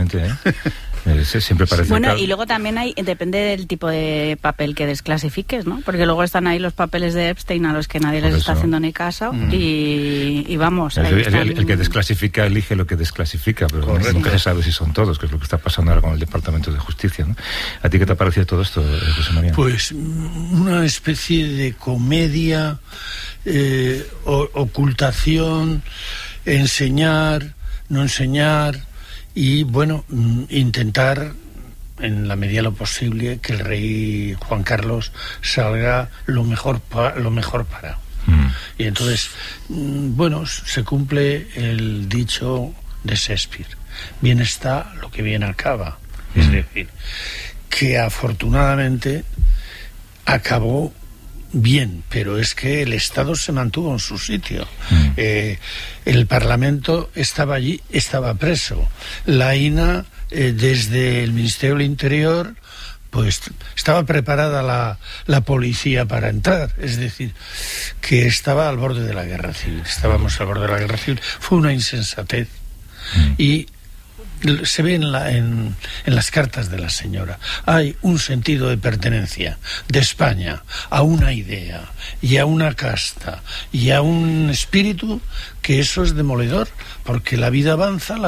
efectivamente, siempre parece... Bueno, y luego también depende del tipo de papel que desclasifiques, ¿no? Porque luego están ahí los papeles de Epstein a los que nadie les está haciendo ni caso y vamos... El que desclasifica elige lo que desclasifica, pero nunca se sabe si son todos, que es lo que está pasando ahora con el Departamento de Justicia, ¿no? ¿A ti qué te ha parecido todo esto, José María? Pues una especie de comedia, ocultación, enseñar, no enseñar y, bueno, intentar, en la medida de lo posible, que el rey Juan Carlos salga lo mejor para. Y entonces, bueno, se cumple el dicho de Shakespeare: bien está lo que bien acaba. Es decir, que afortunadamente acabó bien, pero es que el Estado se mantuvo en su sitio. El Parlamento estaba allí, estaba preso. La INA, desde el Ministerio del Interior, pues estaba preparada la policía para entrar. Es decir, que estaba al borde de la guerra civil. Estábamos al borde de la guerra civil. Fue una insensatez. Y se ve en las cartas de la señora. Hay un sentido de pertenencia de España a una idea y a una casta y a un espíritu, que eso es demoledor, porque la vida avanza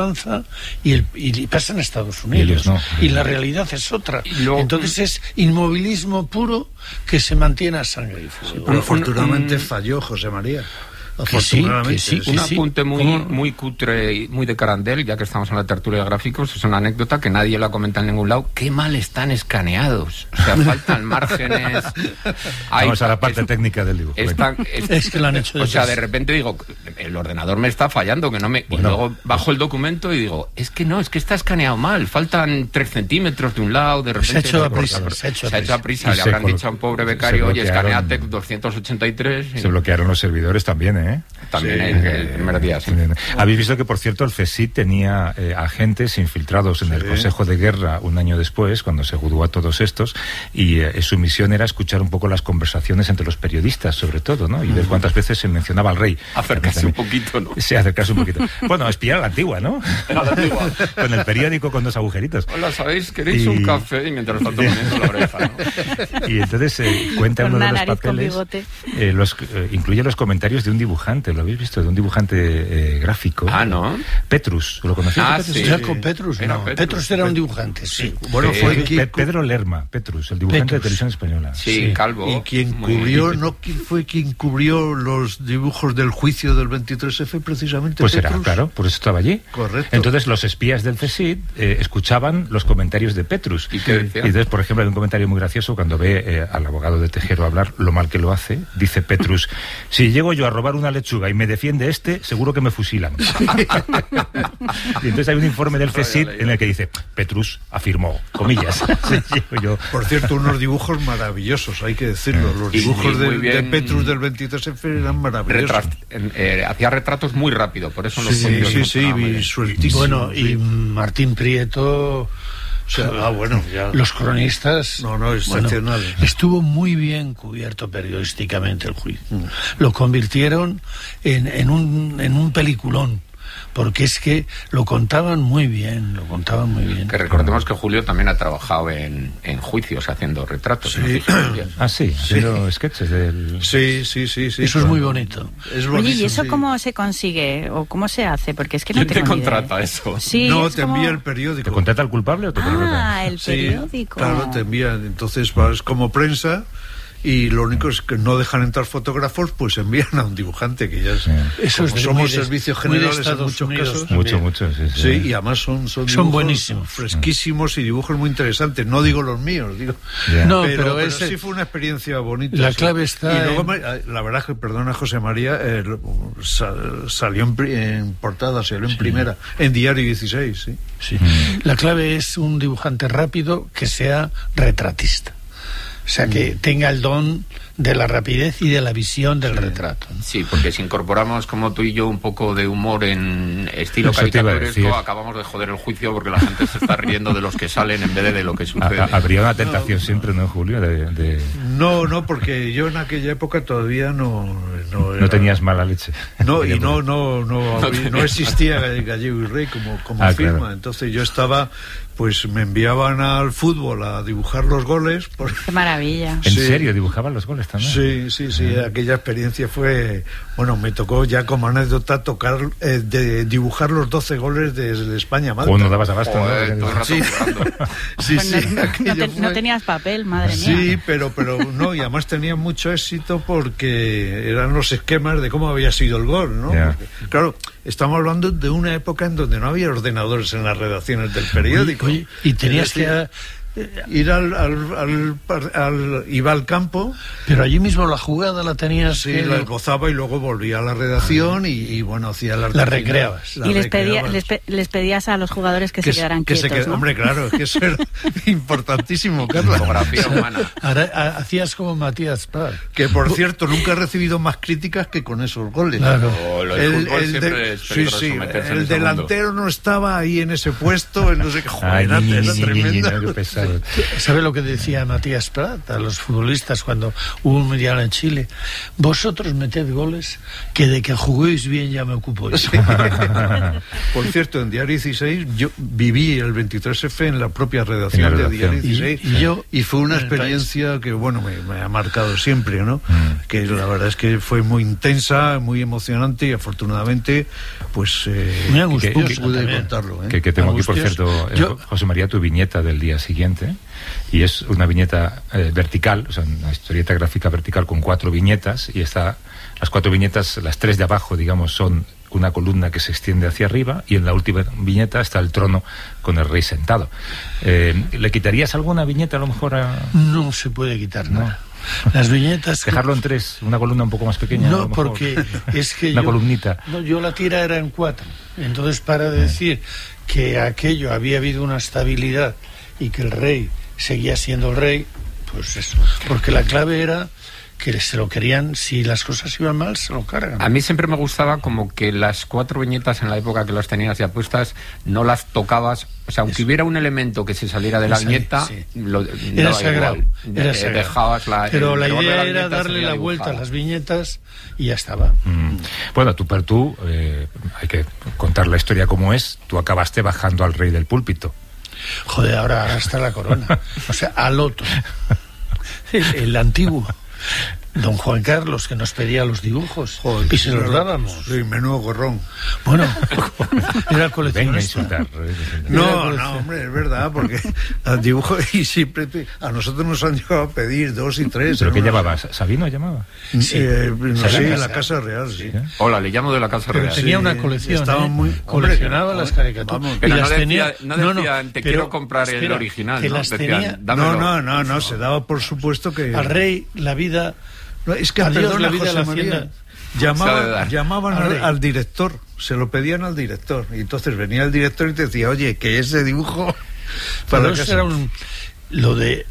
y pasa en Estados Unidos y la realidad es otra. Entonces es inmovilismo puro que se mantiene a sangre y fuego. Pero afortunadamente falló José María. Que sí. Un apunte muy cutre y muy de Carandel, ya que estamos en la tertulia de gráficos, es una anécdota que nadie lo ha comentado en ningún lado. Qué mal están escaneados, o sea, faltan márgenes. Vamos a la parte técnica del dibujo. Es que lo han hecho. O sea, de repente digo, el ordenador me está fallando, que no me... Bueno, y luego bajo el documento y digo, es que está escaneado mal, faltan 3 centímetros de un lado, de repente... Se ha hecho a prisa. Le habrán dicho a un pobre becario, oye, escaneate 283... Se bloquearon los servidores también, También el primer día, sí. Habéis visto que, por cierto, el CSIC tenía agentes infiltrados en el Consejo de Guerra un año después, cuando se juzgó a todos estos, y su misión era escuchar un poco las conversaciones entre los periodistas, sobre todo, ¿no? Y ver cuántas veces se mencionaba al rey. Acercarse un poquito, ¿no? Sí, acercarse un poquito. Bueno, espiar a la antigua, ¿no? A la antigua. Con el periódico con 2 agujeritos. Hola, ¿sabéis? ¿Queréis un café? Y mientras tanto poniendo la oreja, ¿no? Y entonces cuenta uno de los papeles, incluye los comentarios de un dibujante. ¿Lo habéis visto? De un dibujante gráfico. ¿No? Petrus, ¿lo conocéis? Sí. Con Petrus, no. Petrus era un dibujante, sí. Bueno, fue Pedro Lerma, Petrus, el dibujante de Televisión Española. Sí, calvo. Y quien cubrió, quien cubrió los dibujos del juicio del 23F, precisamente pues Petrus. Era, claro, por eso estaba allí. Correcto. Entonces los espías del CSIC escuchaban los comentarios de Petrus. ¿Y qué decía? Y entonces, por ejemplo, hay un comentario muy gracioso cuando ve al abogado de Tejero hablar lo mal que lo hace. Dice Petrus: si llego yo a robar una lechuga y me defiende seguro que me fusilan. Y entonces hay un informe del CSIC en el que dice: Petrus afirmó, comillas. Por cierto, unos dibujos maravillosos, hay que decirlo. Los dibujos de Petrus del 23F eran maravillosos. Hacía retratos muy rápido, por eso los Sí, visualísimo. Bueno, y Martín Prieto... los cronistas... excepcional. Estuvo muy bien cubierto periodísticamente el juicio. Lo convirtieron en un peliculón, porque es que lo contaban muy bien. Que recordemos que Julio también ha trabajado en juicios haciendo retratos. Sí. Haciendo sketches del... Sí. Eso es muy bonito. Oye, ¿y eso cómo se consigue o cómo se hace? Porque es que no tengo te contrata eso? Sí, no, te envía el periódico. ¿Te contrata el culpable o te contrata? El periódico. Claro, te envían. Entonces vas como prensa y lo único es que no dejan entrar fotógrafos, pues envían a un dibujante, que ya es... Eso es somos servicios generales en muchos casos. Mucho, sí. Y además son buenísimos, fresquísimos y dibujos muy interesantes. No digo los míos, digo... No, pero sí fue una experiencia bonita. La clave está... Y luego, la verdad es que, perdona José María, salió en portada, salió en primera, en Diario 16, sí. La clave es un dibujante rápido que sea retratista. O sea, que tenga el don de la rapidez y de la visión del retrato. Sí, porque si incorporamos como tú y yo un poco de humor en estilo caricaturesco, acabamos de joder el juicio porque la gente se está riendo de los que salen en vez de lo que sucede. Habría una tentación siempre, ¿no, Julio? No, porque yo en aquella época todavía no tenías mala leche. No existía Gallego y Rey como firma. Claro. Entonces yo estaba, pues me enviaban al fútbol a dibujar los goles. ¡Qué maravilla! ¿En serio? ¿Dibujaban los goles también? Sí. Aquella experiencia fue... Bueno, me tocó ya como anécdota de dibujar los 12 goles de España-Malta. ¿O no dabas abasto? No tenías papel, madre mía. Sí, pero no, y además tenía mucho éxito porque eran los esquemas de cómo había sido el gol, ¿no? Yeah. Porque, claro, estamos hablando de una época en donde no había ordenadores en las redacciones del periódico. Oye, y tenías que ir iba al campo, pero allí mismo la jugada la tenías. Sí, la esbozaba y luego volvía a la redacción y bueno, hacía la recreabas. Y les pedías a los jugadores que se quedaran quietos, ¿no? Hombre, claro, que eso era importantísimo, Carla. Fotografía humana. Ahora, hacías como Matías Prat, que por cierto nunca he recibido más críticas que con esos goles. Claro. El delantero no estaba ahí en ese puesto, no sé qué, era tremendo. ¿Sabe lo que decía Matías Prat a los futbolistas cuando hubo un mundial en Chile? Vosotros meted goles, que de que juguéis bien ya me ocupo yo. Sí. Por cierto, en Diario 16 yo viví el 23F en la propia redacción de Diario 16 y fue una experiencia que bueno me ha marcado siempre, ¿no? Que la verdad es que fue muy intensa, muy emocionante y afortunadamente pues muy angustiosa pude contarlo, ¿eh? Que tengo aquí, por cierto, José María, tu viñeta del día siguiente, y es una viñeta vertical, o sea, una historieta gráfica vertical con 4 viñetas, y las 4 viñetas, las 3 de abajo, digamos, son una columna que se extiende hacia arriba, y en la última viñeta está el trono con el rey sentado. ¿Le quitarías alguna viñeta a lo mejor No se puede quitar nada. Las viñetas... Dejarlo en 3, una columna un poco más pequeña. No, porque es que una columnita. No, yo la tira era en 4. Entonces, para decir que aquello había habido una estabilidad y que el rey seguía siendo el rey, pues eso. Porque la clave era que se lo querían, si las cosas iban mal, se lo cargan. A mí siempre me gustaba como que las 4 viñetas en la época que las tenías ya puestas, no las tocabas, o sea, aunque hubiera un elemento que se saliera de la viñeta, era sagrado. Dejabas pero la idea era darle la vuelta a las viñetas y ya estaba. Bueno, tú hay que contar la historia como es. Tú acabaste bajando al rey del púlpito. Joder, ahora está la corona. O sea, al otro. El antiguo. Don Juan Carlos, que nos pedía los dibujos. Joder, y se los dábamos. Sí, menudo gorrón. Bueno, era coleccionista. No, hombre, es verdad, porque al dibujo y siempre a nosotros nos han llegado a pedir 2 y 3. ¿Pero qué llamaba? ¿Sabino llamaba? Sí, en la Casa Real, sí. Hola, le llamo de la Casa Real. Pero tenía una colección, coleccionaba las caricaturas. Pero no decían, te quiero comprar el original. Que las tenía. No, se daba por supuesto que... Al rey, la vida... No, es que adiós, la vida, José María. Llamaban al director, se lo pedían al director, y entonces venía el director y te decía, oye, que ese dibujo para eso era lo de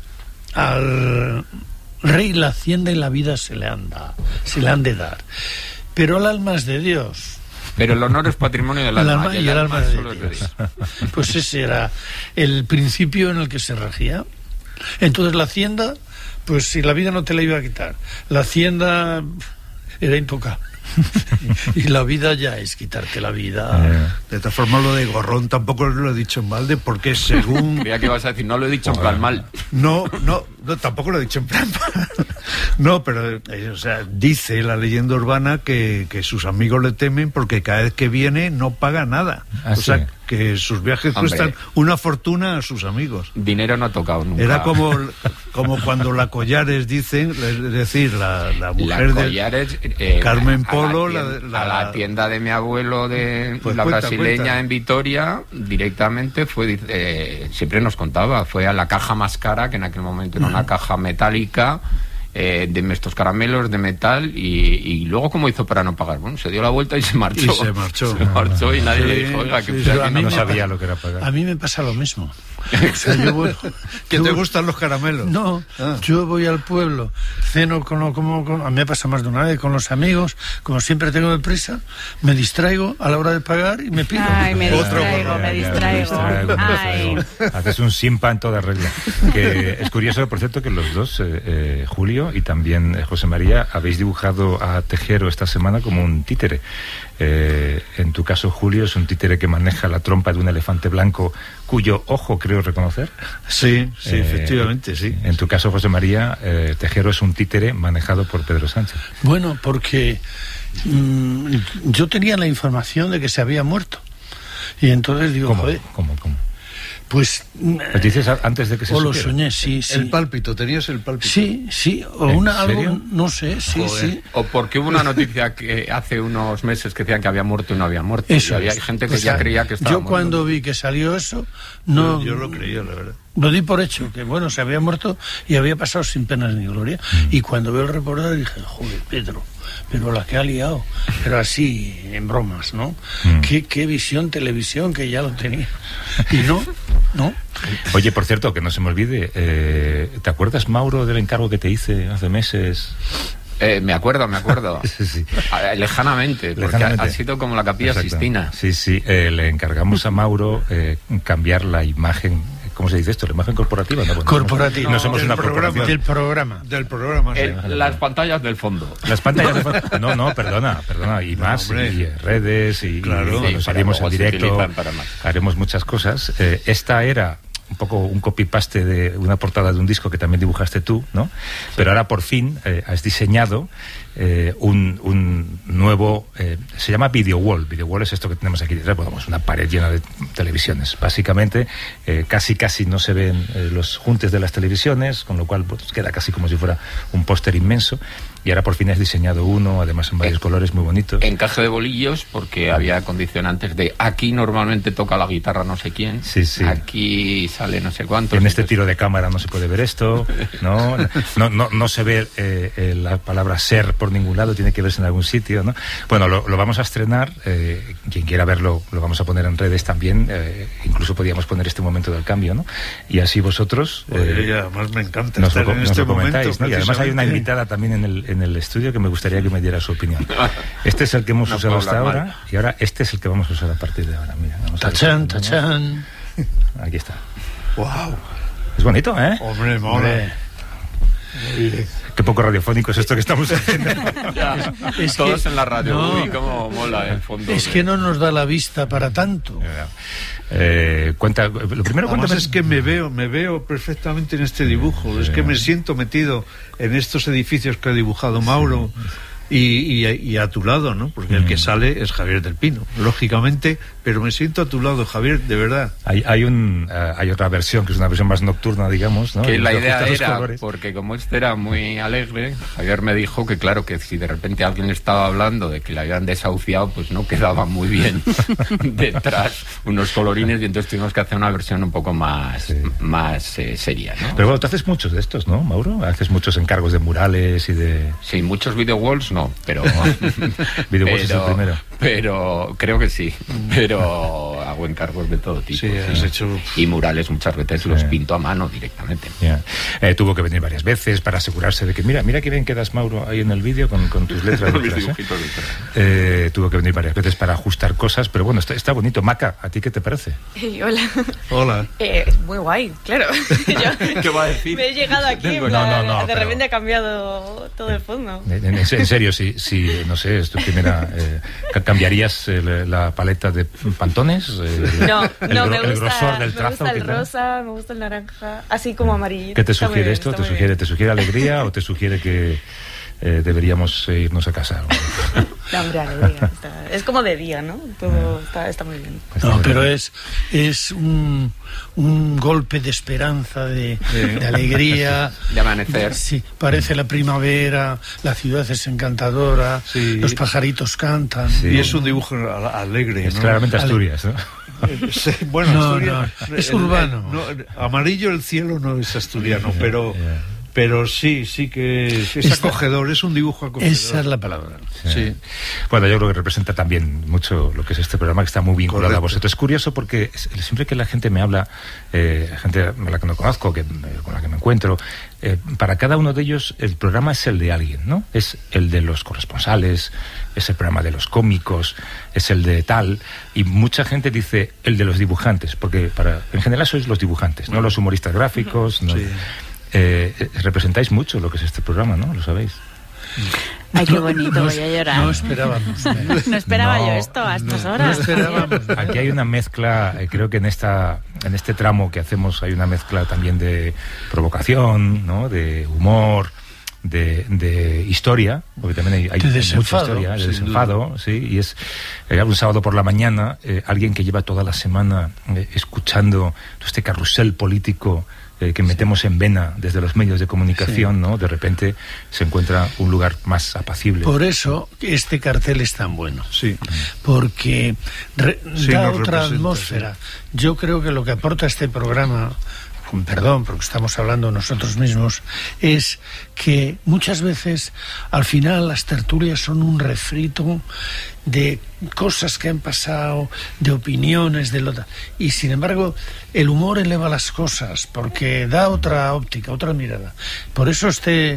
al rey la hacienda y la vida se le han de dar, pero el alma es de Dios. Pero el honor es patrimonio del alma, y el alma es de Dios. Pues ese era el principio en el que se regía. Entonces la hacienda, pues si la vida no te la iba a quitar, la hacienda era intocable. Y la vida ya es quitarte la vida. De todas formas, lo de gorrón tampoco lo he dicho en balde, porque según... Mira que vas a decir, no lo he dicho en plan mal. No, tampoco lo he dicho en plan mal. No, pero, o sea, dice la leyenda urbana que sus amigos le temen porque cada vez que viene no paga nada. O sea, que sus viajes cuestan una fortuna a sus amigos. Dinero no ha tocado nunca. Era como cuando la Collares dicen, es decir, la mujer de Collares, Carmen Polo, a la tienda de mi abuelo de pues la brasileña en Vitoria, directamente fue, siempre nos contaba, fue a la caja más cara, que en aquel momento era una caja metálica, de estos caramelos de metal, y luego ¿cómo hizo para no pagar? Bueno, se dio la vuelta y se marchó. Se marchó y nadie le dijo, oiga, que no sabía lo que era pagar. A mí me pasa lo mismo. O sea, ¿Que te gustan los caramelos? No, yo voy al pueblo, ceno a mí me pasa más de una vez con los amigos, como siempre tengo deprisa, me distraigo a la hora de pagar y me pido. Ay, me distraigo. Ay. Haces un simpa en toda regla. Que es curioso, por cierto, que los dos, Julio y también José María, habéis dibujado a Tejero esta semana como un títere. En tu caso, Julio, es un títere que maneja la trompa de un elefante blanco cuyo ojo creo reconocer. Sí, efectivamente, sí. En tu caso, José María, Tejero es un títere manejado por Pedro Sánchez. Bueno, porque yo tenía la información de que se había muerto. Y entonces digo, ¿Cómo? Pues dices antes de que se supiera. Lo soñé, sí. El pálpito, ¿tenías el pálpito? Sí, o algo, no sé, sí. O porque hubo una noticia que hace unos meses que decían que había muerto y no había muerto. Eso y había gente que ya creía que estaba yo muerto. Cuando vi que salió eso, no... Yo lo creía, la verdad. Lo di por hecho, que bueno, se había muerto y había pasado sin penas ni gloria. Y cuando veo el reportaje dije, joder, Pedro, pero la que ha liado. Pero así, en bromas, ¿no? Qué visión, televisión, que ya lo tenía. Y no. Oye, por cierto, que no se me olvide, ¿te acuerdas, Mauro, del encargo que te hice hace meses? Me acuerdo. Sí. Lejanamente, porque ha sido como la Capilla Sistina. Sí, le encargamos a Mauro cambiar la imagen. ¿Cómo se dice esto? ¿La imagen corporativa? Corporativa. No somos una corporación. Del programa, sí. Las pantallas del fondo. Las pantallas del fondo. No, perdona. Y más, y redes, y cuando salimos en directo, haremos muchas cosas. Esta era un poco un copy-paste de una portada de un disco que también dibujaste tú, ¿no? Pero ahora por fin has diseñado un nuevo, se llama Video Wall. Video Wall es esto que tenemos aquí detrás, pues, una pared llena de televisiones. Básicamente, casi no se ven los juntes de las televisiones, con lo cual pues, queda casi como si fuera un póster inmenso. Y ahora por fin has diseñado uno, además en varios colores muy bonitos. Encaje de bolillos, porque había condicionantes de aquí normalmente toca la guitarra no sé quién, aquí sale no sé cuánto. En este tiro de cámara no se puede ver esto, no se ve la palabra ser por ningún lado, tiene que verse en algún sitio, ¿no? Bueno, lo vamos a estrenar, quien quiera verlo lo vamos a poner en redes también, incluso podríamos poner este momento del cambio, ¿no? Y así vosotros... además me encanta nos lo comentáis, ¿no? Y además hay una invitada también en el estudio que me gustaría que me diera su opinión. Este es el que hemos usado hasta ahora y ahora este es el que vamos a usar a partir de ahora. Mira, tachán. Aquí está. Wow. Es bonito, ¿eh? Hombre. Qué poco radiofónico es esto que estamos haciendo. Todos en la radio. Uy, cómo mola el fondo. Es que no nos da la vista para tanto. Lo primero, cuéntame. Es que me veo perfectamente en este dibujo. Es que me siento metido en estos edificios que ha dibujado Mauro. Y a tu lado, ¿no? Porque el que sale es Javier del Pino, lógicamente, pero me siento a tu lado, Javier, de verdad. Hay otra versión, que es una versión más nocturna, digamos, ¿no? Que la idea era, porque como este era muy alegre, Javier me dijo que claro, que si de repente alguien estaba hablando de que le habían desahuciado, pues no quedaba muy bien detrás unos colorines, y entonces tuvimos que hacer una versión un poco más seria, ¿no? Pero bueno, tú haces muchos de estos, ¿no, Mauro? Haces muchos encargos de murales y de... Sí, muchos video walls no, pero Video Walls es el primero. Pero creo que sí, pero hago encargos de todo tipo. Sí, has hecho... Y murales muchas veces los pinto a mano directamente. Tuvo que venir varias veces para asegurarse de que mira que bien quedas, Mauro, ahí en el vídeo con tus letras detrás, tuvo que venir varias veces para ajustar cosas, pero bueno, está bonito. Maca, ¿a ti qué te parece? Hola. Muy guay, claro. ¿Qué va a decir? Me he llegado aquí, de repente ha cambiado todo el fondo. En serio, si no sé, es tu primera... ¿Cambiarías la paleta de Pantones? El grosor del trazo. Me gusta el rosa, me gusta el naranja, así como amarillo. ¿Qué te sugiere esto? ¿Te sugiere alegría o te sugiere que deberíamos irnos a casa? Hombre, alegría. Es como de día, ¿no? Todo está muy bien. No, pero es un golpe de esperanza, de alegría. De amanecer. Sí, parece la primavera, la ciudad es encantadora, los pajaritos cantan. Sí. Y es un dibujo alegre, es, ¿no? Claramente Asturias, ¿no? Bueno, Asturias, es urbano. Amarillo el cielo no es asturiano, pero Pero sí que es acogedor, es un dibujo acogedor. Esa es la palabra. Sí. Bueno, yo creo que representa también mucho lo que es este programa, que está muy vinculado a vosotros. Es curioso porque siempre que la gente me habla, gente a la que no conozco, con la que me encuentro, para cada uno de ellos el programa es el de alguien, ¿no? Es el de los corresponsales, es el programa de los cómicos, es el de tal, y mucha gente dice el de los dibujantes, porque en general sois los dibujantes, no los humoristas gráficos, no, sí. Representáis mucho lo que es este programa, ¿no? Lo sabéis. Ay, qué bonito, voy a llorar. No esperábamos. No esperaba yo esto a estas horas. No esperábamos. Aquí hay una mezcla, creo que en este tramo que hacemos hay una mezcla también de provocación, ¿no? De humor, de historia, porque también hay mucha historia, de desenfado, sí, y es un sábado por la mañana, alguien que lleva toda la semana escuchando este carrusel político que metemos en vena desde los medios de comunicación, ¿no? De repente se encuentra un lugar más apacible. Por eso este cartel es tan bueno. Sí. Porque da otra atmósfera. Sí. Yo creo que lo que aporta este programa, con perdón, porque estamos hablando nosotros mismos, es que muchas veces al final las tertulias son un refrito de cosas que han pasado, de opiniones, y sin embargo el humor eleva las cosas porque da otra óptica, otra mirada. Por eso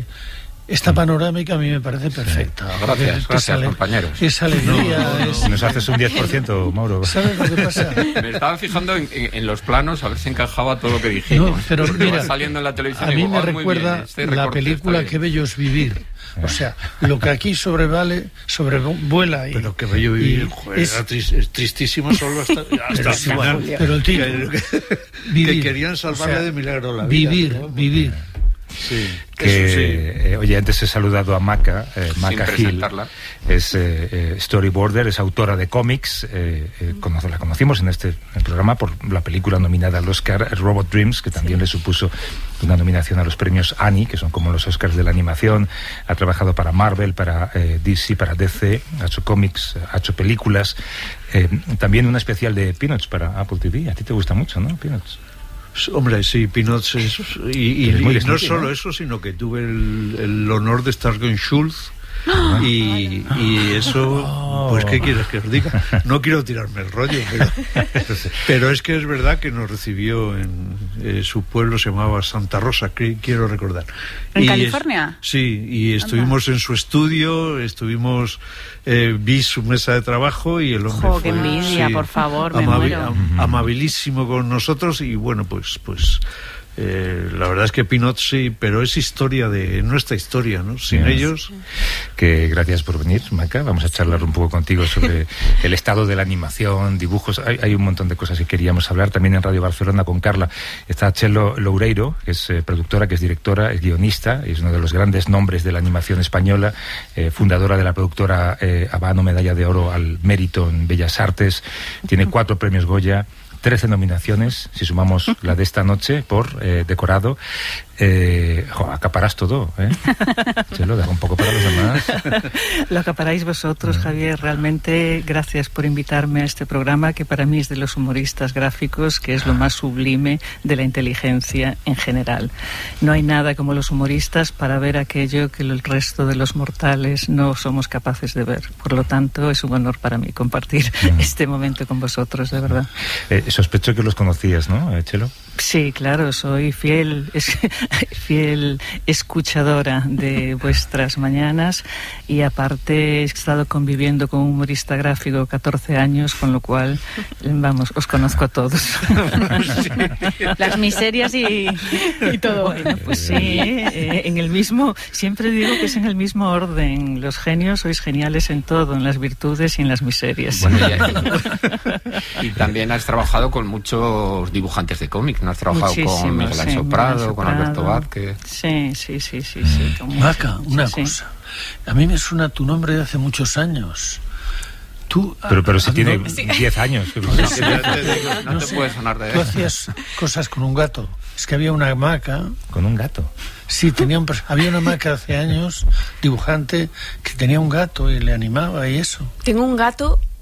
esta panorámica a mí me parece perfecta. Gracias, compañeros. Esa alegría. No. Nos haces un 10%, Mauro. ¿Sabes lo que pasa? Me estaba fijando en los planos a ver si encajaba todo lo que dijimos. No, pero mira, saliendo en la televisión, a mí me recuerda la película Qué bello es vivir. O sea, lo que aquí sobrevuela. Pero Qué bello vivir, es tristísimo solo hasta el final. Pero el tío, que querían salvarle de milagro la vida. Vivir. Sí, oye, antes he saludado a Maca Gil, es storyboarder, es autora de cómics, la conocimos en el programa por la película nominada al Oscar, Robot Dreams, que también le supuso una nominación a los premios Annie, que son como los Oscars de la animación. Ha trabajado para Marvel, para DC, para DC, ha hecho cómics, ha hecho películas, también una especial de Peanuts para Apple TV. A ti te gusta mucho, ¿no, Peanuts? Hombre, sí, Peanuts y no solo eso, sino que tuve el honor de estar con Schultz y eso, pues ¿qué quieres que os diga? No quiero tirarme el rollo, pero es que es verdad que nos recibió en su pueblo, se llamaba Santa Rosa, quiero recordar. ¿En California? Sí, y estuvimos en su estudio, vi su mesa de trabajo y el hombre fue... ¡Qué envidia, por favor, me muero! Amabilísimo con nosotros y bueno, pues la verdad es que Peanuts sí, pero es nuestra historia, ¿no? Sin ellos... Que gracias por venir, Maca. Vamos a charlar un poco contigo sobre el estado de la animación, dibujos. Hay un montón de cosas que queríamos hablar. También en Radio Barcelona con Carla está Txelo Loureiro, que es productora, que es directora, es guionista, es uno de los grandes nombres de la animación española, fundadora de la productora Habano, medalla de oro al mérito en Bellas Artes. Tiene 4 premios Goya, 13 nominaciones, si sumamos la de esta noche, por decorado. Acaparás todo, ¿eh? Se lo dejo un poco para los demás. Lo acaparáis vosotros, Javier. Realmente, gracias por invitarme a este programa, que para mí es de los humoristas gráficos, que es lo más sublime de la inteligencia en general. No hay nada como los humoristas para ver aquello que el resto de los mortales no somos capaces de ver. Por lo tanto, es un honor para mí compartir este momento con vosotros, de verdad. Sospecho que los conocías, ¿no, Txelo? Sí, claro, soy fiel escuchadora de vuestras mañanas y aparte he estado conviviendo con un humorista gráfico 14 años, con lo cual, vamos, os conozco a todos. Sí. Las miserias y todo. Bueno, pues sí, en el mismo, siempre digo que es en el mismo orden. Los genios sois geniales en todo, en las virtudes y en las miserias. Bueno, y también has trabajado con muchos dibujantes de cómics, ¿no? Has trabajado con Miguel Ángel Prado, con Alberto Vázquez. Sí. Maca, una cosa. A mí me suena tu nombre de hace muchos años. Tú, pero si tiene 10 años. No te puede sonar de Tú hacías cosas con un gato. Es que había una Maca. ¿Con un gato? Sí, había una Maca hace años, dibujante, que tenía un gato y le animaba y eso. Tengo un gato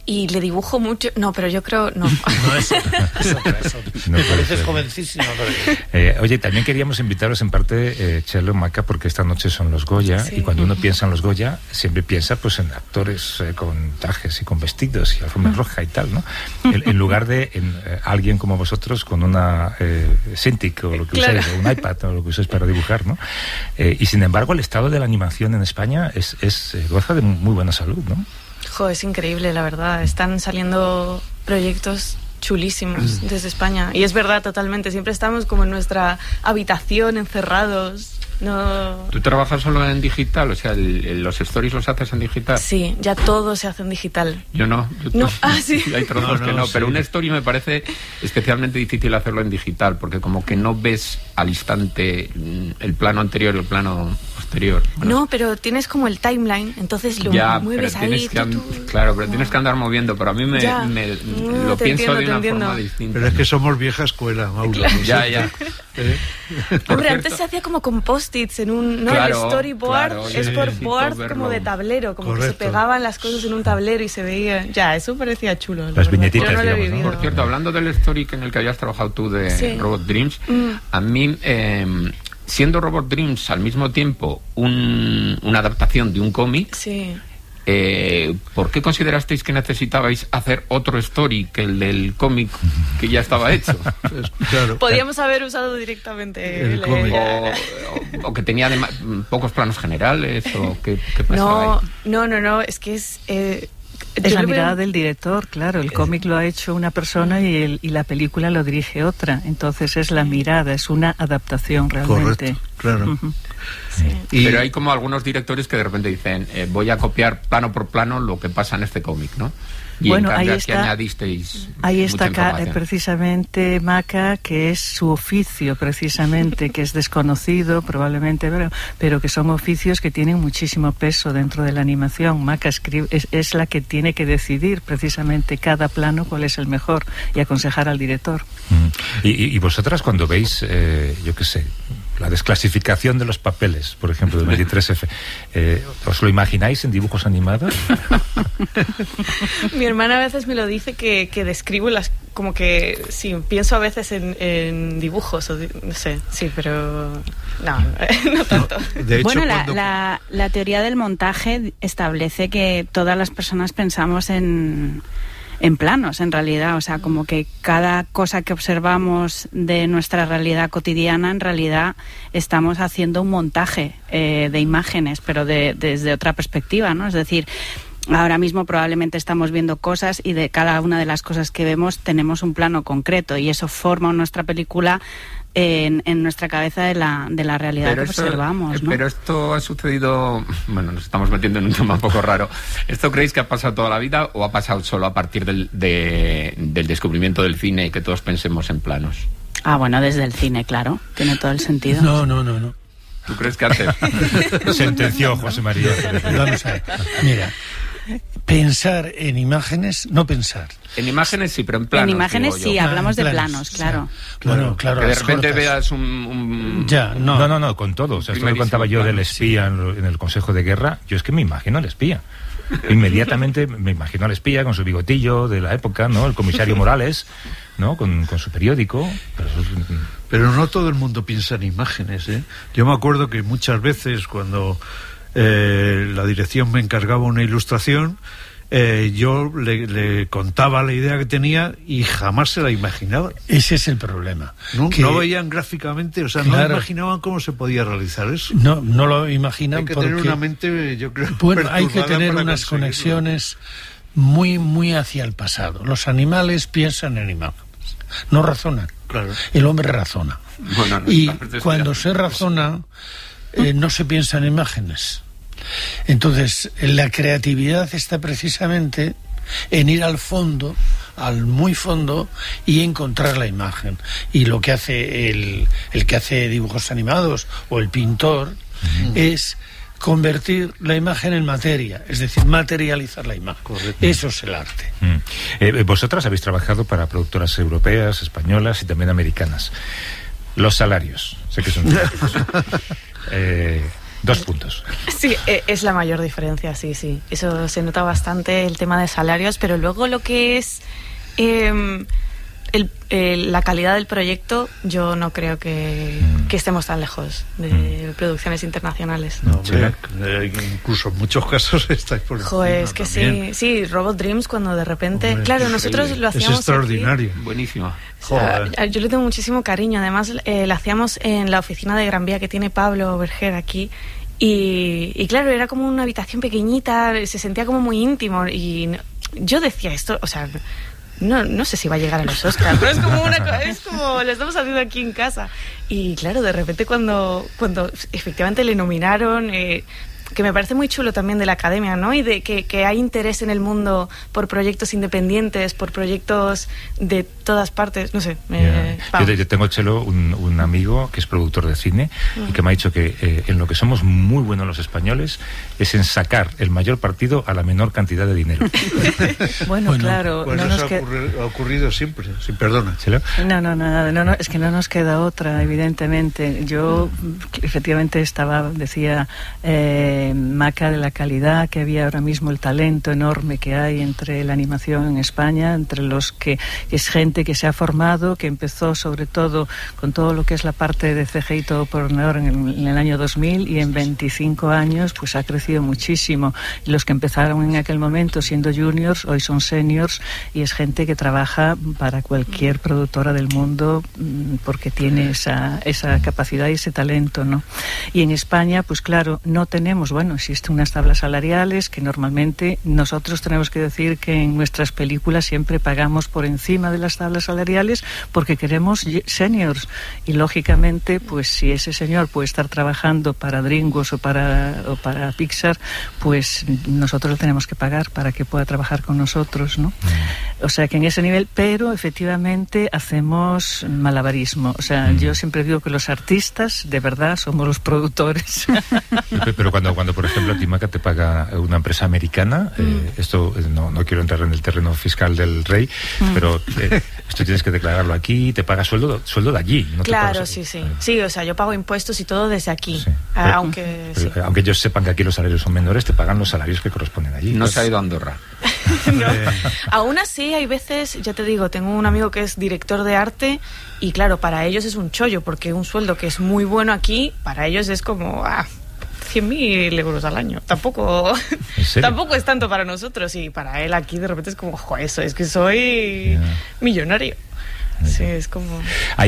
Y le dibujo mucho. No, pero yo creo. No, no es otra. No, me pareces jovencísima. Oye, también queríamos invitaros en parte, Chelo, Maca, porque esta noche son los Goya. Sí. Y cuando uno piensa en los Goya, siempre piensa pues en actores con trajes y con vestidos y alfombra roja y tal, ¿no? En lugar de alguien como vosotros con una Cintiq o lo que usáis, o un iPad o lo que usáis para dibujar, ¿no? Y sin embargo, el estado de la animación en España goza de muy buena salud, ¿no? Es increíble, la verdad. Están saliendo proyectos chulísimos desde España. Y es verdad, totalmente. Siempre estamos como en nuestra habitación, encerrados. No. ¿Tú trabajas solo en digital? O sea, los stories los haces en digital. Sí, ya todo se hace en digital. Yo no. Sí. Hay trozos que no, pero un story me parece especialmente difícil hacerlo en digital, porque como que no ves al instante el plano anterior y el plano posterior. Bueno, no, pero tienes como el timeline, entonces lo mueves ahí. Claro, pero tienes que andar moviendo, pero a mí lo pienso de una forma distinta. Pero es que somos vieja escuela, Mauro. Claro. Ya. Hombre, antes se hacía como con post-its en un... el storyboard es por board como de tablero, como que se pegaban las cosas en un tablero y se veía... Ya, eso parecía chulo. Las viñetitas, no digamos, ¿no? Por cierto, hablando del story en el que habías trabajado tú de Robot Dreams, a mí... siendo Robot Dreams al mismo tiempo una adaptación de un cómic, ¿por qué considerasteis que necesitabais hacer otro story que el del cómic que ya estaba hecho? Claro. Podíamos haber usado directamente el cómic. O que tenía pocos planos generales, o qué pasaba ahí. No, es que es la mirada del director, claro. El cómic lo ha hecho una persona y la película lo dirige otra. Entonces es la mirada, es una adaptación realmente. Correcto, claro. Pero hay como algunos directores que de repente dicen voy a copiar plano por plano lo que pasa en este cómic, ¿no? Y bueno, en cambio aquí añadisteis ahí está precisamente Maca, que es su oficio precisamente, que es desconocido probablemente, pero que son oficios que tienen muchísimo peso dentro de la animación. Maca es la que tiene que decidir precisamente cada plano cuál es el mejor y aconsejar al director. Y vosotras cuando veis, yo qué sé, la desclasificación de los papeles, por ejemplo, del 23F, ¿os lo imagináis en dibujos animados? Mi hermana a veces me lo dice que describo como que sí, pienso a veces en dibujos, no sé, sí, pero no tanto. De hecho, la teoría del montaje establece que todas las personas pensamos en planos, en realidad, o sea, como que cada cosa que observamos de nuestra realidad cotidiana, en realidad estamos haciendo un montaje de imágenes, pero desde otra perspectiva, ¿no? Es decir, ahora mismo probablemente estamos viendo cosas y de cada una de las cosas que vemos tenemos un plano concreto y eso forma nuestra película en nuestra cabeza de la realidad que observamos, ¿no? Pero esto ha sucedido, bueno, nos estamos metiendo en un tema un poco raro. ¿Esto creéis que ha pasado toda la vida o ha pasado solo a partir del descubrimiento del cine y que todos pensemos en planos? Bueno, desde el cine, claro, tiene todo el sentido. No. ¿Tú crees que antes? Sentenció José María. Vamos a ver, mira, pensar en imágenes, no pensar. En imágenes sí, pero en planos. En imágenes sí, hablamos de planos, claro. Bueno, claro. Que de repente veas un... Ya, no, con todo. O sea, esto que contaba yo del espía en el Consejo de Guerra, yo es que me imagino al espía. Inmediatamente me imagino al espía con su bigotillo de la época, ¿no? El comisario Morales, ¿no? Con su periódico. Pero no todo el mundo piensa en imágenes, ¿eh? Yo me acuerdo que muchas veces cuando la dirección me encargaba una ilustración, yo le contaba la idea que tenía y jamás se la imaginaba. Ese es el problema. No veían gráficamente, o sea, claro, no imaginaban cómo se podía realizar eso. No lo imaginan. Hay que tener una mente, yo creo, bueno, hay que tener unas conexiones muy, muy hacia el pasado. Los animales piensan en imágenes, no razonan. Claro. El hombre razona. Bueno, y cuando se razona, no se piensa en imágenes. Entonces, la creatividad está precisamente en ir al fondo, al muy fondo, y encontrar la imagen. Y lo que hace el que hace dibujos animados o el pintor es convertir la imagen en materia, es decir, materializar la imagen. Correcto. Eso es el arte. Vosotras habéis trabajado para productoras europeas, españolas y también americanas. Los salarios, sé que son 2 puntos. Sí, es la mayor diferencia, sí. Eso se nota bastante, el tema de salarios, pero luego lo que es la calidad del proyecto, yo no creo que estemos tan lejos de producciones internacionales. No, hombre, incluso en muchos casos estáis por encima. Joder, es que sí, Robot Dreams, cuando de repente... Hombre, claro, nosotros lo hacíamos... Es extraordinario. Aquí. Buenísimo. O sea, yo le tengo muchísimo cariño. Además, lo hacíamos en la oficina de Gran Vía que tiene Pablo Berger aquí. Y claro, era como una habitación pequeñita, se sentía como muy íntimo. Y yo decía esto, o sea... No sé si va a llegar a los Oscars, pero es como lo estamos haciendo aquí en casa. Y claro, de repente cuando efectivamente le nominaron, que me parece muy chulo también de la academia, ¿no? Y de que hay interés en el mundo por proyectos independientes, por proyectos de todas partes, no sé. Yo tengo, Chelo, un amigo que es productor de cine y que me ha dicho que en lo que somos muy buenos los españoles es en sacar el mayor partido a la menor cantidad de dinero. Bueno, claro. Pues no eso ha ocurrido siempre, sin perdona. ¿Chelo? No, es que no nos queda otra, evidentemente. Yo efectivamente decía... Maca, de la calidad que había ahora mismo, el talento enorme que hay entre la animación en España, entre los que es gente que se ha formado, que empezó sobre todo con todo lo que es la parte de CGI todo por ordenador en el año 2000 y en 25 años pues ha crecido muchísimo. Y los que empezaron en aquel momento siendo juniors, hoy son seniors y es gente que trabaja para cualquier productora del mundo porque tiene esa capacidad y ese talento, ¿no? Y en España, pues claro, no tenemos, existen unas tablas salariales que normalmente nosotros tenemos que decir que en nuestras películas siempre pagamos por encima de las tablas salariales porque queremos seniors y lógicamente pues si ese señor puede estar trabajando para DreamWorks o para Pixar, pues nosotros le tenemos que pagar para que pueda trabajar con nosotros, ¿no? O sea que en ese nivel, pero efectivamente hacemos malabarismo. O sea, yo siempre digo que los artistas de verdad somos los productores. Pero cuando por ejemplo a ti, Maca, te paga una empresa americana, esto no quiero entrar en el terreno fiscal del rey, pero esto tienes que declararlo aquí, te paga sueldo de allí. No claro, sí. Sí, o sea, yo pago impuestos y todo desde aquí. Sí. Aunque ellos sepan que aquí los salarios son menores, te pagan los salarios que corresponden allí. No se ha ido a Andorra. No. Aún así, hay veces, ya te digo, tengo un amigo que es director de arte y claro, para ellos es un chollo, porque un sueldo que es muy bueno aquí, para ellos es como... 100.000 euros al año. Tampoco es tanto para nosotros y para él aquí de repente es como, eso es que soy millonario. Sí, es como...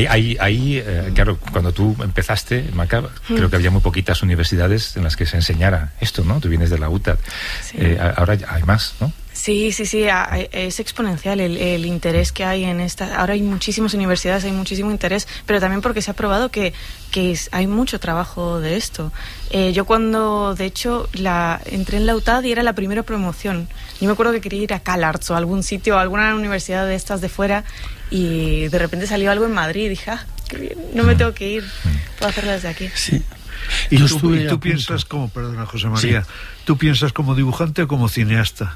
Claro, cuando tú empezaste, Maca, creo que había muy poquitas universidades en las que se enseñara esto, ¿no? Tú vienes de la UTAD. Sí. Ahora hay más, ¿no? Sí, es exponencial el interés que hay en esta. Ahora hay muchísimas universidades, hay muchísimo interés, pero también porque se ha probado que hay mucho trabajo de esto. Yo cuando, de hecho, entré en la UTAD y era la primera promoción. Yo me acuerdo que quería ir a CalArts o a algún sitio, a alguna universidad de estas de fuera, y de repente salió algo en Madrid y dije, qué bien, no me tengo que ir, puedo hacerlo desde aquí. Sí. ¿Y tú piensas como, perdona José María, tú piensas como dibujante o como cineasta?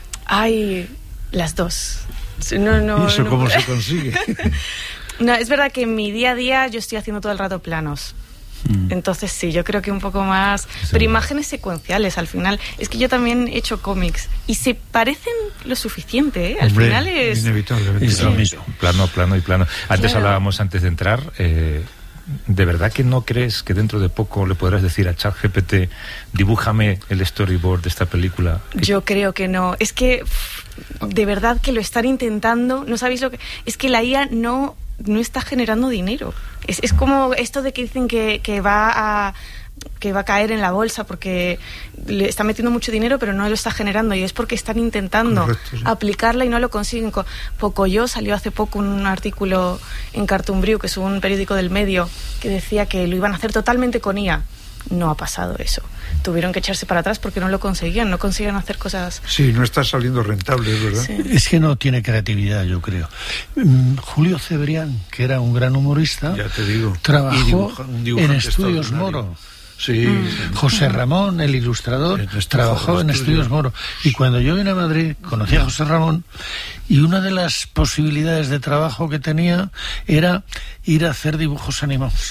Ay, las dos. ¿Y eso cómo se consigue? No, es verdad que en mi día a día yo estoy haciendo todo el rato planos. Entonces sí, yo creo que un poco más... Sí. Pero imágenes secuenciales al final. Es que yo también he hecho cómics y se parecen lo suficiente, ¿eh? Al final es... Inevitablemente. Es lo mismo. Plano y plano. Antes hablábamos, antes de entrar... ¿De verdad que no crees que dentro de poco le podrás decir a ChatGPT, dibújame el storyboard de esta película? Yo creo que no. Es que de verdad que lo están intentando. No sabéis lo que... Es que la IA no está generando dinero. Es como esto de que dicen que va a caer en la bolsa porque le está metiendo mucho dinero pero no lo está generando, y es porque están intentando aplicarla y no lo consiguen. Pocoyo salió hace poco un artículo en Cartoon Brew, que es un periódico del medio, que decía que lo iban a hacer totalmente con IA. No ha pasado eso. Tuvieron que echarse para atrás porque no consiguen hacer cosas. Sí, no está saliendo rentable, ¿verdad? Sí. Es que no tiene creatividad, yo creo. Julio Cebrián, que era un gran humorista, ya te digo, trabajó en Estudios Moro. Sí. José Ramón, el ilustrador, trabajó en Estudios Moro. Y cuando yo vine a Madrid, conocí a José Ramón, y una de las posibilidades de trabajo que tenía era ir a hacer dibujos animados.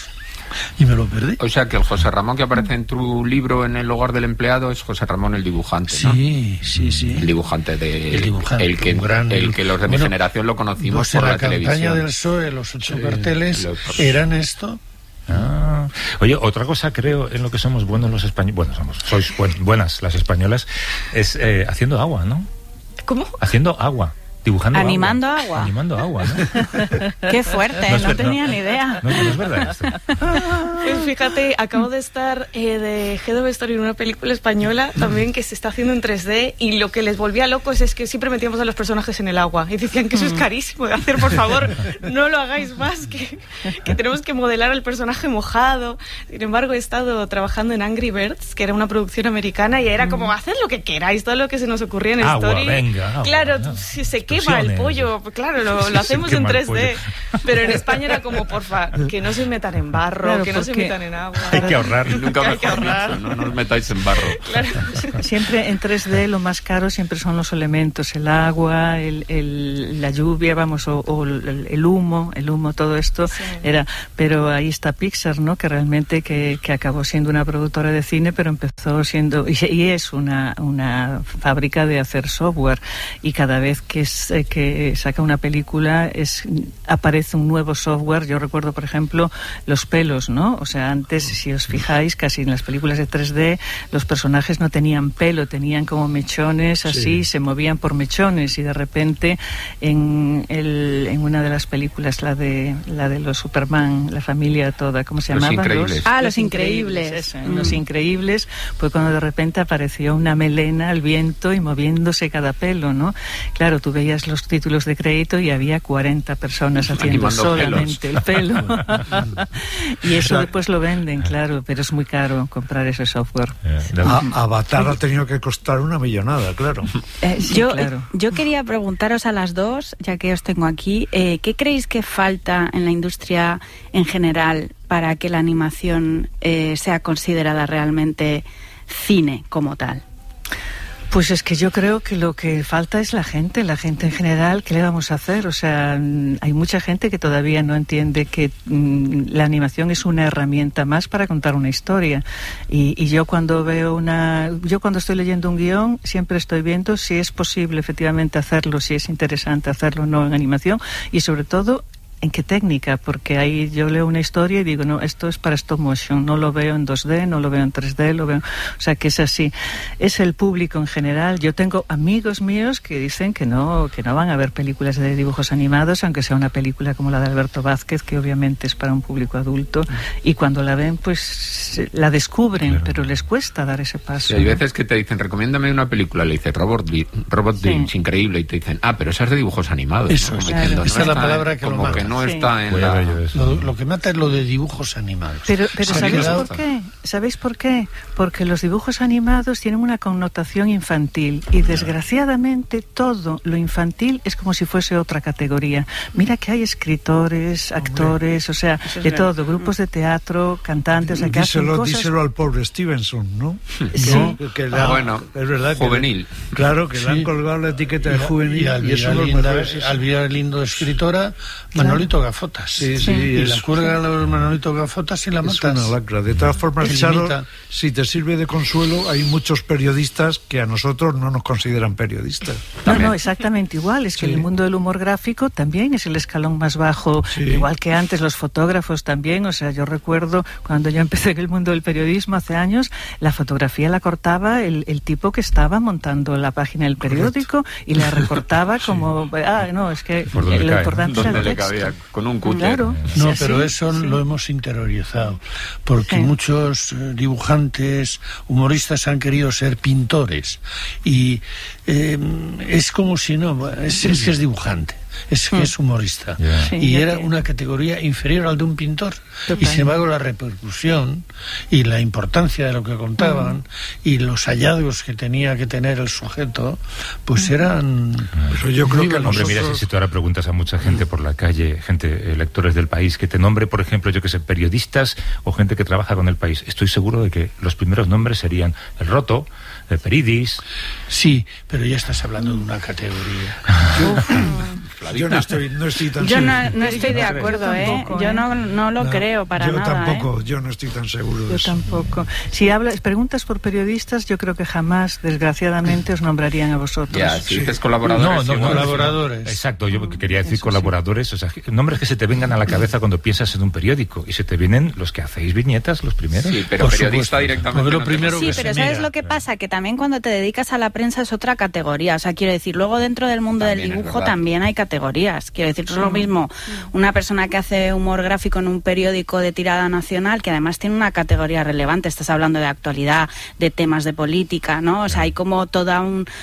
Y me lo perdí. O sea que el José Ramón que aparece en tu libro en El hogar del empleado es José Ramón el dibujante, ¿no? Sí. El dibujante el que los de mi generación lo conocimos por la televisión. La campaña del PSOE, los 8 carteles, eran esto. Oye, otra cosa creo en lo que somos buenos los españoles, sois buenas las españolas, es haciendo agua, ¿no? ¿Cómo? Haciendo agua. Dibujando Animando agua. Animando agua, ¿no? Qué fuerte, no tenía ni idea. No es verdad esto. Pues fíjate, acabo de estar de Head of Story en una película española también que se está haciendo en 3D y lo que les volvía locos es que siempre metíamos a los personajes en el agua y decían que eso es carísimo de hacer, por favor, no lo hagáis más, que tenemos que modelar al personaje mojado. Sin embargo, he estado trabajando en Angry Birds, que era una producción americana y era como, haced lo que queráis, todo lo que se nos ocurría en Story. Venga, claro, si se quema el pollo, claro, lo hacemos en 3D, pero en España era como, porfa, que no se metan en barro, claro, que no se metan en agua. Hay que ahorrar. Nunca mejor dicho, no os metáis en barro. Claro. Siempre en 3D lo más caro siempre son los elementos, el agua, la lluvia, o el humo, todo esto era. Pero ahí está Pixar, ¿no? Que realmente que acabó siendo una productora de cine, pero empezó siendo y es una fábrica de hacer software, y cada vez que saca una película aparece un nuevo software. Yo recuerdo, por ejemplo, los pelos, ¿no? O sea, antes, si os fijáis, casi en las películas de 3D los personajes no tenían pelo, tenían como mechones así, se movían por mechones, y de repente en una de las películas, la de los Superman, la familia toda, ¿cómo se llamaba? Los Increíbles. Los Increíbles, pues cuando de repente apareció una melena al viento y moviéndose cada pelo, ¿no? Claro, tú veías los títulos de crédito y había 40 personas haciendo solamente el pelo. Y eso después lo venden, claro, pero es muy caro comprar ese software. Avatar ha tenido que costar una millonada, claro. Yo quería preguntaros a las dos, ya que os tengo aquí, ¿qué creéis que falta en la industria en general para que la animación sea considerada realmente cine como tal? Pues es que yo creo que lo que falta es la gente en general. ¿Qué le vamos a hacer? O sea, hay mucha gente que todavía no entiende que la animación es una herramienta más para contar una historia. Y yo cuando cuando estoy leyendo un guión, siempre estoy viendo si es posible efectivamente hacerlo, si es interesante hacerlo o no en animación, y sobre todo en qué técnica, porque ahí yo leo una historia y digo, no, esto es para stop motion, no lo veo en 2D, no lo veo en 3D, o sea, que es así. Es el público en general. Yo tengo amigos míos que dicen que no van a ver películas de dibujos animados, aunque sea una película como la de Alberto Vázquez, que obviamente es para un público adulto, y cuando la ven, pues la descubren, claro, pero les cuesta dar ese paso. Sí, hay veces que te dicen, recomiéndame una película, le dices Robot Dreams, increíble, y te dicen, pero esa es de dibujos animados. Eso, ¿no? Claro. Esa es la palabra que como lo mata. Que no está en la... Lo que mata es lo de dibujos animados. Pero ¿sabéis por qué? ¿Sabéis por qué? Porque los dibujos animados tienen una connotación infantil, y desgraciadamente todo lo infantil es como si fuese otra categoría. Mira que hay escritores, actores, o sea, de todo, grupos de teatro, cantantes, que hacen cosas... Díselo al pobre Stevenson, ¿no? Sí. ¿No? Que es verdad, juvenil. Claro, que le han colgado la etiqueta de juvenil. Y Alvira Lindo, escritora, Manolito Gafotas. Sí, y la cuelgan los Manolito Gafotas y la matan. Es una lacra. De todas formas, Charo, si te sirve de consuelo, hay muchos periodistas que a nosotros no nos consideran periodistas. No, exactamente igual. Es que el mundo del humor gráfico también es el escalón más bajo, igual que antes los fotógrafos también. O sea, yo recuerdo cuando yo empecé en el mundo del periodismo hace años, la fotografía la cortaba el tipo que estaba montando la página del periódico. Correcto. Y la recortaba como... es que lo importante era el texto. Con un cúter. Claro. No, pero eso lo hemos interiorizado, porque muchos dibujantes, humoristas han querido ser pintores, y es como si no, es que es dibujante. Es que es humorista. Y era una categoría inferior al de un pintor. Y sin embargo la repercusión y la importancia de lo que contaban y los hallazgos que tenía que tener el sujeto, pues eran... Pues yo creo que Hombre, mira, si tú ahora preguntas a mucha gente por la calle, lectores del País, que te nombre, por ejemplo, yo que sé, periodistas o gente que trabaja con el País, estoy seguro de que los primeros nombres serían El Roto, Peridis... Sí, pero ya estás hablando de una categoría. Yo no estoy tan yo seguro. no estoy de acuerdo, tampoco, yo no lo creo para nada. Yo tampoco, yo no estoy tan seguro de eso. Yo tampoco. Si preguntas por periodistas, yo creo que jamás, desgraciadamente, os nombrarían a vosotros. Ya, si dices colaboradores. No, colaboradores. Exacto, yo quería decir colaboradores, o sea, nombres que se te vengan a la cabeza cuando piensas en un periódico, y se te vienen los que hacéis viñetas, los primeros. Sí, pero Por periodista supuesto. directamente. Lo primero Sí, que pero se ¿sabes mira. lo que pasa? Que también cuando te dedicas a la prensa es otra categoría. O sea, quiero decir, luego dentro del mundo También del es dibujo verdad. también hay categorías. Quiero decir, es lo mismo una persona que hace humor gráfico en un periódico de tirada nacional, que además tiene una categoría relevante. Estás hablando de actualidad, de temas de política, ¿no? O sea, hay como todo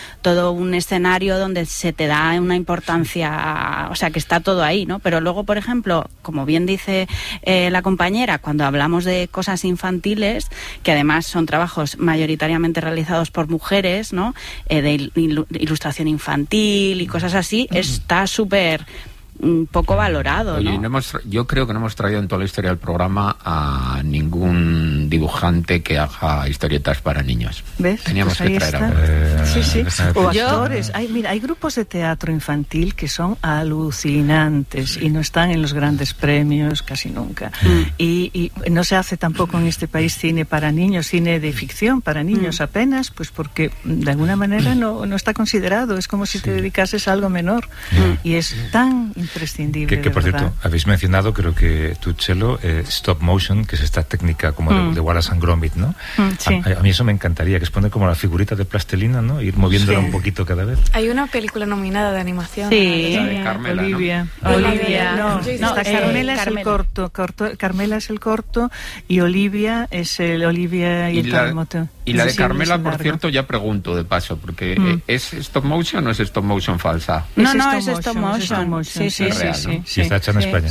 un escenario donde se te da una importancia, o sea, que está todo ahí, ¿no? Pero luego, por ejemplo, como bien dice la compañera, cuando hablamos de cosas infantiles, que además son trabajos mayoritariamente realizados por mujeres, ¿no? De ilustración infantil y cosas así, está súper poco valorado, Oye, ¿no? yo creo que no hemos traído en toda la historia del programa a ningún dibujante que haga historietas para niños. ¿Ves? Teníamos Pues ahí que traer está. a Sí. O Yo- actores. Hay grupos de teatro infantil que son alucinantes y no están en los grandes premios casi nunca. Y no se hace tampoco en este país cine para niños, cine de ficción para niños apenas, pues porque de alguna manera no está considerado. Es como si te dedicases a algo menor. Y es tan imprescindible. Que por de verdad. cierto, habéis mencionado, creo que tú, Chelo, stop motion, que es esta técnica como de Wallace and Gromit, ¿no? Sí. A mí eso me encantaría, que es poner como la figurita de plastilina, ¿no? Ir moviéndola un poquito cada vez. Hay una película nominada de animación. Sí. La de Carmela, ¿no? Olivia. Olivia. No, No, está Carmela es el Carmela. corto, Carmela es el corto y Olivia es el Olivia y el terremoto. Y la de Sí, Carmela, es por largo. cierto, ya pregunto de paso, porque ¿es stop motion o es stop motion falsa? No, Es es stop motion. Sí, Es real, ¿no? Y está hecha en España.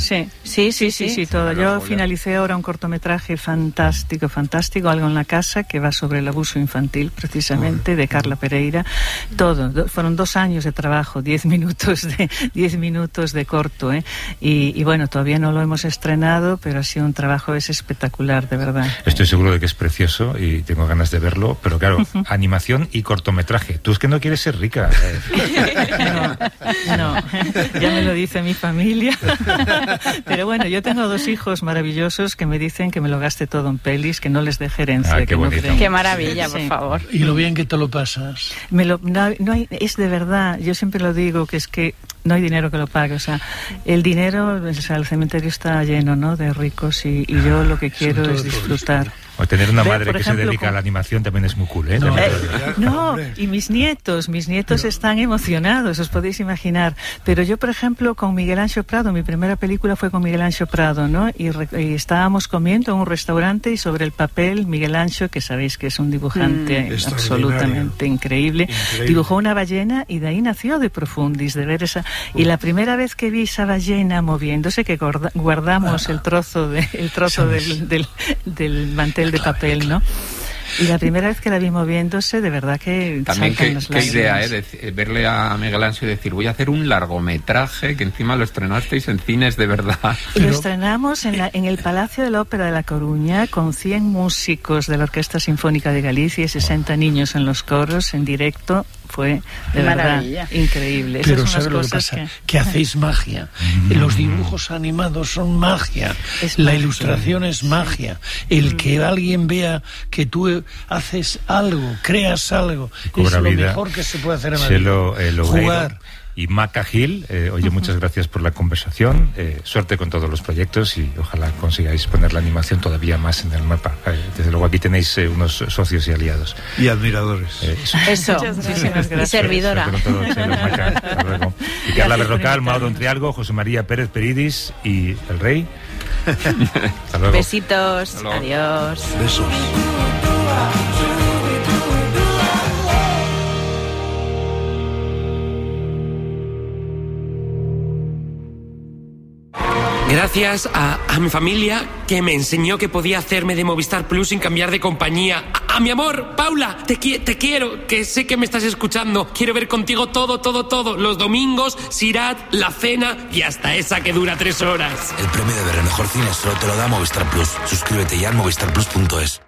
Sí, todo. Vale, Yo vale. finalicé ahora un cortometraje fantástico, Algo en la casa, que va sobre el abuso infantil, precisamente, de Carla Pereira. Todo. Fueron 2 años de trabajo, 10 minutos de corto, ¿eh? Y bueno, todavía no lo hemos estrenado, pero ha sido un trabajo espectacular, de verdad. Estoy seguro de que es precioso y tengo ganas de verlo, pero claro, animación y cortometraje. Tú es que no quieres ser rica. No, ya me lo dice mi familia. Pero bueno, yo tengo 2 hijos maravillosos que me dicen que me lo gaste todo en pelis, que no les deje herencia. Ah, qué que no bonito. creen. Qué maravilla, por Sí. favor. Y lo bien que te lo pasas. No hay, es de verdad, yo siempre lo digo, que es que no hay dinero que lo pague, o sea, el dinero, o sea, el cementerio está lleno, ¿no?, de ricos y yo lo que quiero es disfrutar. O tener una Ve, madre por que ejemplo, se dedica a la animación también es muy cool, ¿eh? No, También te lo digo. No, hombre. y mis nietos están emocionados, os podéis imaginar. Pero yo, por ejemplo, con Miguel Anxo Prado, mi primera película fue con Miguel Anxo Prado, ¿no? Y estábamos comiendo en un restaurante y sobre el papel Miguel Anxo, que sabéis que es un dibujante absolutamente increíble, dibujó una ballena y de ahí nació De Profundis, de ver esa. Y la primera vez que vi esa ballena moviéndose, que guardamos el trozo del mantel de papel, ¿no? Y la primera vez que la vi moviéndose, de verdad que también saltan qué las lágrimas. idea, verle a Miguel Anxo y decir, voy a hacer un largometraje, que encima lo estrenasteis en cines de verdad. Lo estrenamos en el Palacio de la Ópera de La Coruña con 100 músicos de la Orquesta Sinfónica de Galicia y 60 niños en los coros en directo. Fue de Maravilla. verdad increíble. Esas Pero son las ¿sabes lo que cosas pasa? Que hacéis magia. Los dibujos animados son magia. Es La magia. ilustración es magia. El que alguien vea que tú haces algo, creas algo, Cobra es lo vida. mejor que se puede hacer en la Chelo vida. Logueiro Jugar. y Maca Gil, oye, muchas gracias por la conversación, suerte con todos los proyectos y ojalá consigáis poner la animación todavía más en el mapa. Desde luego aquí tenéis unos socios y aliados. Y admiradores. Eso, Muchísimas y gracias. servidora. Suerte con todo, Chelo, Maca. Hasta luego. Y Carla Berrocal, Mauro Entrialgo, José María Pérez Peridis y el Rey. Hasta luego. Besitos, Hasta luego. adiós. Besos. Gracias a mi familia, que me enseñó que podía hacerme de Movistar Plus sin cambiar de compañía. A mi amor, Paula, te quiero, que sé que me estás escuchando. Quiero ver contigo todo. Los domingos, Sirat, la cena y hasta esa que dura 3 horas. El premio de ver el mejor cine solo te lo da Movistar Plus. Suscríbete ya en movistarplus.es.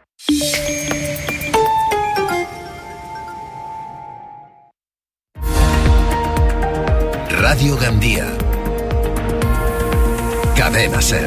Radio Gandía. Cadena SER.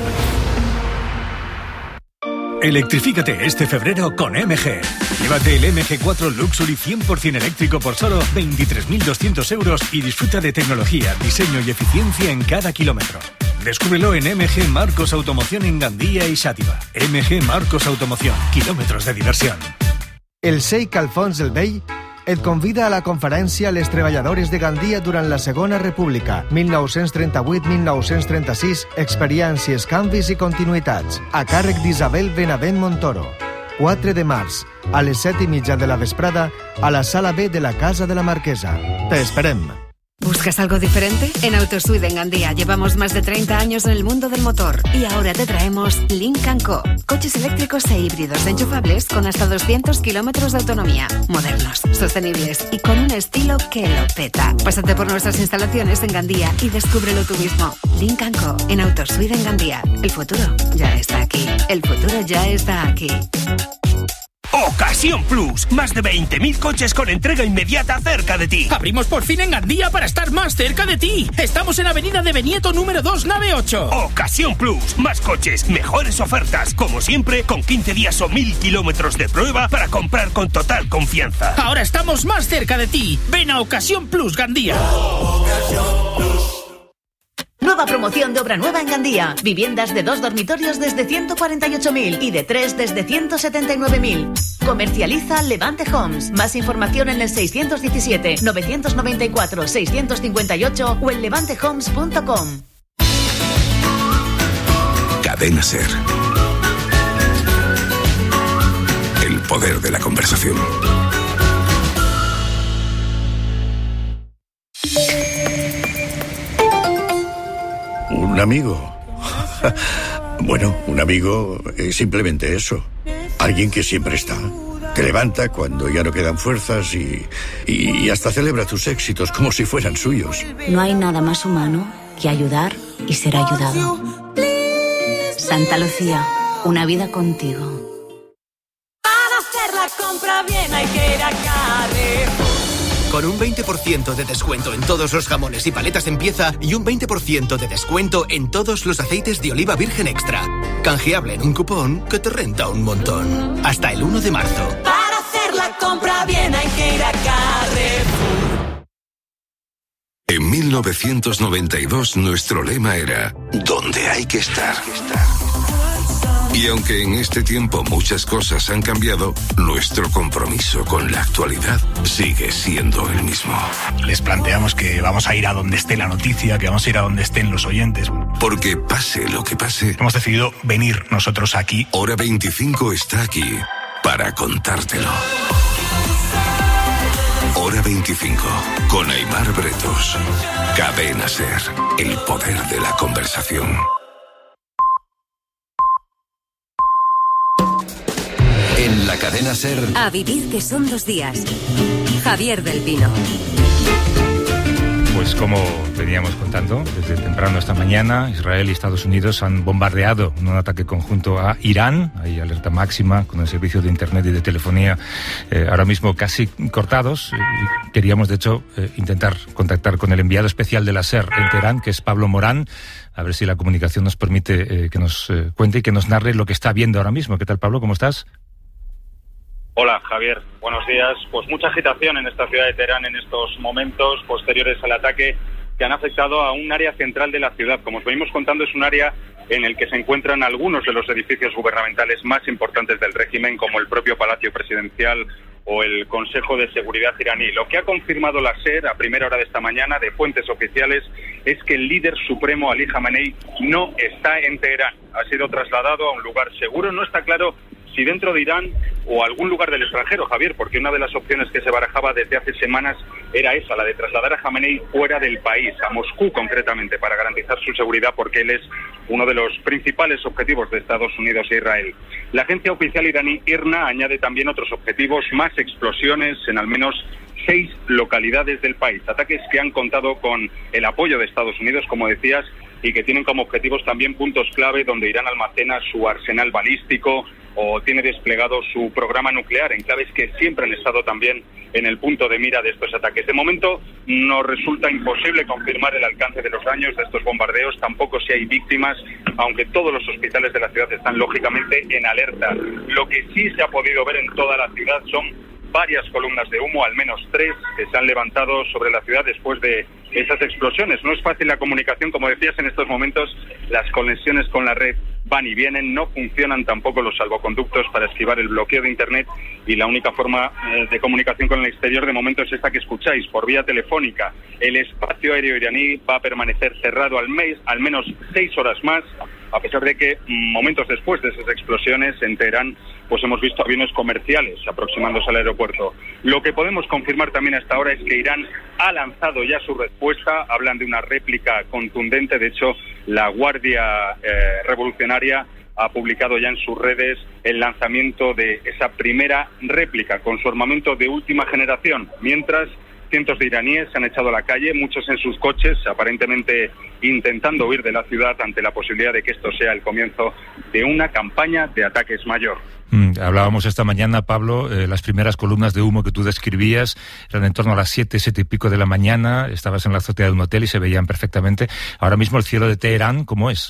Electrifícate este febrero con MG. Llévate el MG4 Luxury 100% eléctrico por solo 23.200 euros y disfruta de tecnología, diseño y eficiencia en cada kilómetro. Descúbrelo en MG Marcos Automoción en Gandía y Xàtiva. MG Marcos Automoción, kilómetros de diversión. El Sheikh Alfons el Vell et convida a la conferència Les treballadores de Gandia durant la Segona República, 1938-1936, experiències, canvis i continuïtats, a càrrec d'Isabel Benavent Montoro. 4 de març, a les 7:30 de la vesprada, a la Sala B de la Casa de la Marquesa. Te esperem. ¿Buscas algo diferente? En Autosuite en Gandía llevamos más de 30 años en el mundo del motor y ahora te traemos Lynk & Co. Coches eléctricos e híbridos enchufables con hasta 200 kilómetros de autonomía. Modernos, sostenibles y con un estilo que lo peta. Pásate por nuestras instalaciones en Gandía y descúbrelo tú mismo. Lynk & Co. en Autosuite en Gandía. El futuro ya está aquí. El futuro ya está aquí. Ocasión Plus, más de 20.000 coches con entrega inmediata cerca de ti. Abrimos por fin en Gandía para estar más cerca de ti. Estamos en Avenida de Benieto número 2, nave 8. Ocasión Plus, más coches, mejores ofertas, como siempre, con 15 días o 1.000 kilómetros de prueba para comprar con total confianza. Ahora estamos más cerca de ti. Ven a Ocasión Plus Gandía. Ocasión Plus. Nueva promoción de obra nueva en Gandía. Viviendas de 2 dormitorios desde 148.000 y de 3 desde 179.000. Comercializa Levante Homes. Más información en el 617-994-658 o en levantehomes.com. Cadena SER. El poder de la conversación. Un amigo. Bueno, un amigo es simplemente eso. Alguien que siempre está. Te levanta cuando ya no quedan fuerzas y hasta celebra tus éxitos como si fueran suyos. No hay nada más humano que ayudar y ser ayudado. Santa Lucía, una vida contigo. Para hacer la compra bien hay que ir a Carrefour. Con un 20% de descuento en todos los jamones y paletas en pieza y un 20% de descuento en todos los aceites de oliva virgen extra. Canjeable en un cupón que te renta un montón. Hasta el 1 de marzo. Para hacer la compra bien hay que ir a Carrefour. En 1992 nuestro lema era ¿dónde hay que estar? Y aunque en este tiempo muchas cosas han cambiado, nuestro compromiso con la actualidad sigue siendo el mismo. Les planteamos que vamos a ir a donde esté la noticia, que vamos a ir a donde estén los oyentes. Porque pase lo que pase, hemos decidido venir nosotros aquí. Hora 25 está aquí para contártelo. Hora 25 con Aimar Bretos. Cadena SER, el poder de la conversación. En la cadena SER. A vivir que son 2 días. Javier del Pino. Pues como veníamos contando, desde temprano esta mañana, Israel y Estados Unidos han bombardeado en un ataque conjunto a Irán. Hay alerta máxima con el servicio de internet y de telefonía ahora mismo casi cortados. Queríamos, de hecho, intentar contactar con el enviado especial de la SER en Teherán, que es Pablo Morán, a ver si la comunicación nos permite que nos cuente y que nos narre lo que está viendo ahora mismo. ¿Qué tal, Pablo? ¿Cómo estás? Hola, Javier. Buenos días. Pues mucha agitación en esta ciudad de Teherán en estos momentos posteriores al ataque que han afectado a un área central de la ciudad. Como os venimos contando, es un área en el que se encuentran algunos de los edificios gubernamentales más importantes del régimen, como el propio Palacio Presidencial o el Consejo de Seguridad iraní. Lo que ha confirmado la SER a primera hora de esta mañana de fuentes oficiales es que el líder supremo Ali Khamenei no está en Teherán. Ha sido trasladado a un lugar seguro. No está claro si dentro de Irán o algún lugar del extranjero, Javier, porque una de las opciones que se barajaba desde hace semanas era esa, la de trasladar a Khamenei fuera del país, a Moscú concretamente, para garantizar su seguridad, porque él es uno de los principales objetivos de Estados Unidos e Israel. La agencia oficial iraní IRNA añade también otros objetivos, más explosiones en al menos 6 localidades del país, ataques que han contado con el apoyo de Estados Unidos, como decías, y que tienen como objetivos también puntos clave donde Irán almacena su arsenal balístico o tiene desplegado su programa nuclear, enclaves que siempre han estado también en el punto de mira de estos ataques. De momento nos resulta imposible confirmar el alcance de los daños de estos bombardeos, tampoco si hay víctimas, aunque todos los hospitales de la ciudad están lógicamente en alerta. Lo que sí se ha podido ver en toda la ciudad son varias columnas de humo, al menos 3, que se han levantado sobre la ciudad después de esas explosiones. No es fácil la comunicación, como decías, en estos momentos las conexiones con la red van y vienen, no funcionan tampoco los salvoconductos para esquivar el bloqueo de Internet y la única forma de comunicación con el exterior de momento es esta que escucháis, por vía telefónica. El espacio aéreo iraní va a permanecer cerrado al menos 6 horas más, a pesar de que momentos después de esas explosiones en Teherán pues hemos visto aviones comerciales aproximándose al aeropuerto. Lo que podemos confirmar también hasta ahora es que Irán ha lanzado ya su respuesta, hablan de una réplica contundente, de hecho la Guardia Revolucionaria ha publicado ya en sus redes el lanzamiento de esa primera réplica con su armamento de última generación, mientras cientos de iraníes se han echado a la calle, muchos en sus coches, aparentemente intentando huir de la ciudad ante la posibilidad de que esto sea el comienzo de una campaña de ataques mayor. Hablábamos esta mañana, Pablo, las primeras columnas de humo que tú describías eran en torno a las 7 y pico de la mañana, estabas en la azotea de un hotel y se veían perfectamente. Ahora mismo el cielo de Teherán, ¿cómo es?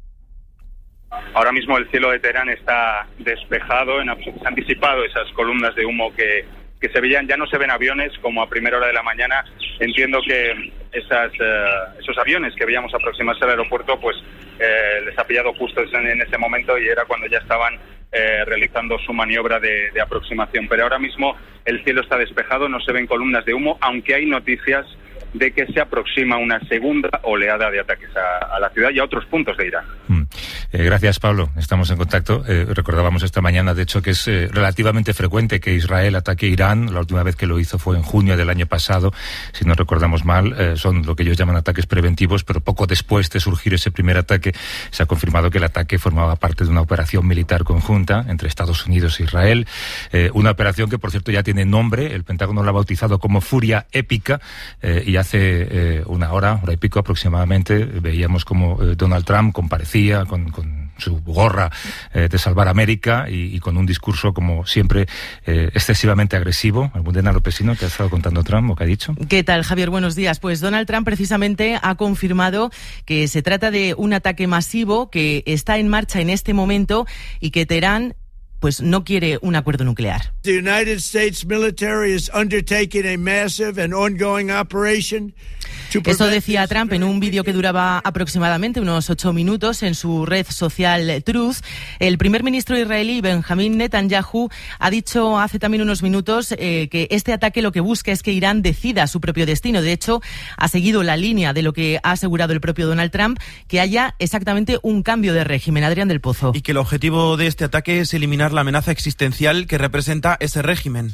Ahora mismo el cielo de Teherán está despejado, se han disipado esas columnas de humo que se veían, ya no se ven aviones como a primera hora de la mañana. Entiendo que esos aviones que veíamos aproximarse al aeropuerto, pues les ha pillado justo en ese momento y era cuando ya estaban realizando su maniobra de aproximación. Pero ahora mismo el cielo está despejado, no se ven columnas de humo, aunque hay noticias de que se aproxima una segunda oleada de ataques a la ciudad y a otros puntos de Irán. Gracias, Pablo. Estamos en contacto. Recordábamos esta mañana, de hecho, que es relativamente frecuente que Israel ataque a Irán. La última vez que lo hizo fue en junio del año pasado, si no recordamos mal. Son lo que ellos llaman ataques preventivos, pero poco después de surgir ese primer ataque, se ha confirmado que el ataque formaba parte de una operación militar conjunta entre Estados Unidos e Israel. Una operación que, por cierto, ya tiene nombre. El Pentágono la ha bautizado como Furia Épica, y hace una hora y pico aproximadamente, veíamos como Donald Trump comparecía con su gorra de salvar América y con un discurso, como siempre, excesivamente agresivo. Almudena Lopesino, ¿qué ha estado contando Trump o qué ha dicho? ¿Qué tal, Javier? Buenos días. Pues Donald Trump precisamente ha confirmado que se trata de un ataque masivo que está en marcha en este momento y que Teherán pues no quiere un acuerdo nuclear. The United States military is undertaking a massive and ongoing operation. Esto decía Trump en un vídeo que duraba aproximadamente unos 8 minutos en su red social Truth. El primer ministro israelí, Benjamin Netanyahu, ha dicho hace también unos minutos que este ataque lo que busca es que Irán decida su propio destino. De hecho, ha seguido la línea de lo que ha asegurado el propio Donald Trump, que haya exactamente un cambio de régimen. Adrián del Pozo. Y que el objetivo de este ataque es eliminar la amenaza existencial que representa ese régimen.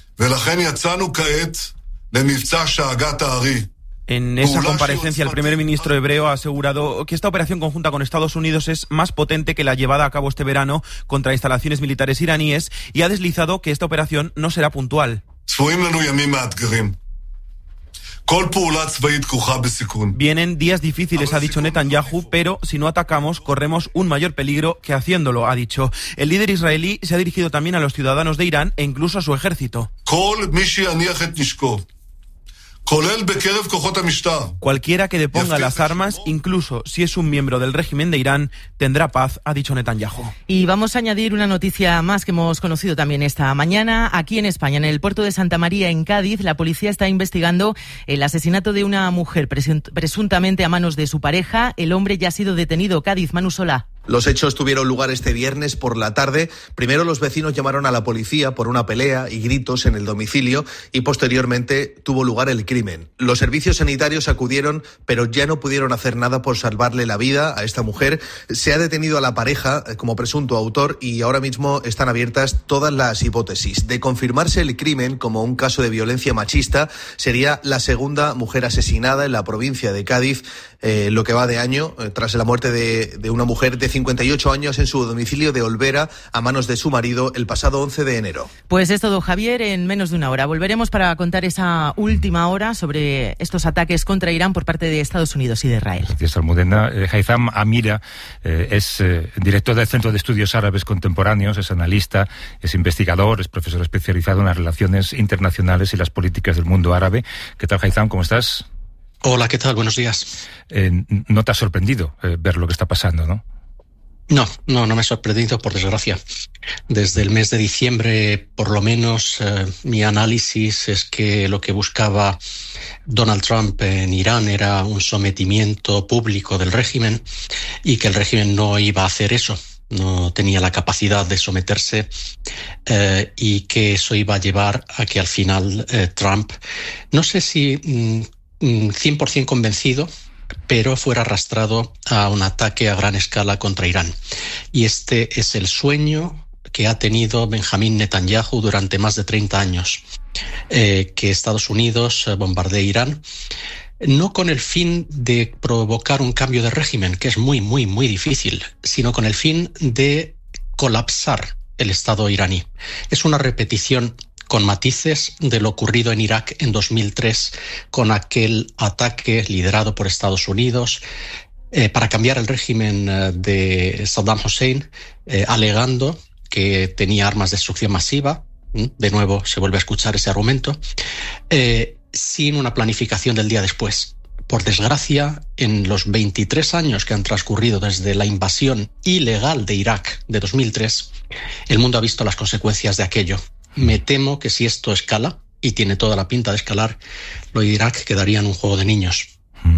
En esa comparecencia, el primer ministro hebreo ha asegurado que esta operación conjunta con Estados Unidos es más potente que la llevada a cabo este verano contra instalaciones militares iraníes y ha deslizado que esta operación no será puntual. Vienen días difíciles, ha dicho Netanyahu, pero si no atacamos corremos un mayor peligro que haciéndolo, ha dicho. El líder israelí se ha dirigido también a los ciudadanos de Irán e incluso a su ejército. Cualquiera que deponga las armas, incluso si es un miembro del régimen de Irán, tendrá paz, ha dicho Netanyahu. Y vamos a añadir una noticia más que hemos conocido también esta mañana. Aquí en España, en el puerto de Santa María, en Cádiz, la policía está investigando el asesinato de una mujer presuntamente a manos de su pareja. El hombre ya ha sido detenido. Cádiz, Manu Solá. Los hechos tuvieron lugar este viernes por la tarde. Primero los vecinos llamaron a la policía por una pelea y gritos en el domicilio y posteriormente tuvo lugar el crimen. Los servicios sanitarios acudieron, pero ya no pudieron hacer nada por salvarle la vida a esta mujer. Se ha detenido a la pareja como presunto autor y ahora mismo están abiertas todas las hipótesis. De confirmarse el crimen como un caso de violencia machista, sería la segunda mujer asesinada en la provincia de Cádiz lo que va de año, tras la muerte de una mujer de 58 años en su domicilio de Olvera a manos de su marido el pasado 11 de enero. Pues es todo, Javier, en menos de una hora. Volveremos para contar esa última hora sobre estos ataques contra Irán por parte de Estados Unidos y de Israel. Gracias, Almudena. Haitham Amira es director del Centro de Estudios Árabes Contemporáneos, es analista, es investigador, es profesor especializado en las relaciones internacionales y las políticas del mundo árabe. ¿Qué tal, Haitham? ¿Cómo estás? Hola, ¿qué tal? Buenos días. No te ha sorprendido ver lo que está pasando, ¿no? No me ha sorprendido, por desgracia. Desde el mes de diciembre, por lo menos, mi análisis es que lo que buscaba Donald Trump en Irán era un sometimiento público del régimen y que el régimen no iba a hacer eso. No tenía la capacidad de someterse y que eso iba a llevar a que al final Trump, no sé si 100% convencido, pero fuera arrastrado a un ataque a gran escala contra Irán. Y este es el sueño que ha tenido Benjamín Netanyahu durante más de 30 años, que Estados Unidos bombardee Irán, no con el fin de provocar un cambio de régimen, que es muy difícil, sino con el fin de colapsar el Estado iraní. Es una repetición con matices de lo ocurrido en Irak en 2003, con aquel ataque liderado por Estados Unidos para cambiar el régimen de Saddam Hussein, alegando que tenía armas de destrucción masiva. De nuevo se vuelve a escuchar ese argumento, sin una planificación del día después. Por desgracia, en los 23 años que han transcurrido desde la invasión ilegal de Irak de 2003, el mundo ha visto las consecuencias de aquello. Me temo que si esto escala, y tiene toda la pinta de escalar, lo de Irak quedaría en un juego de niños.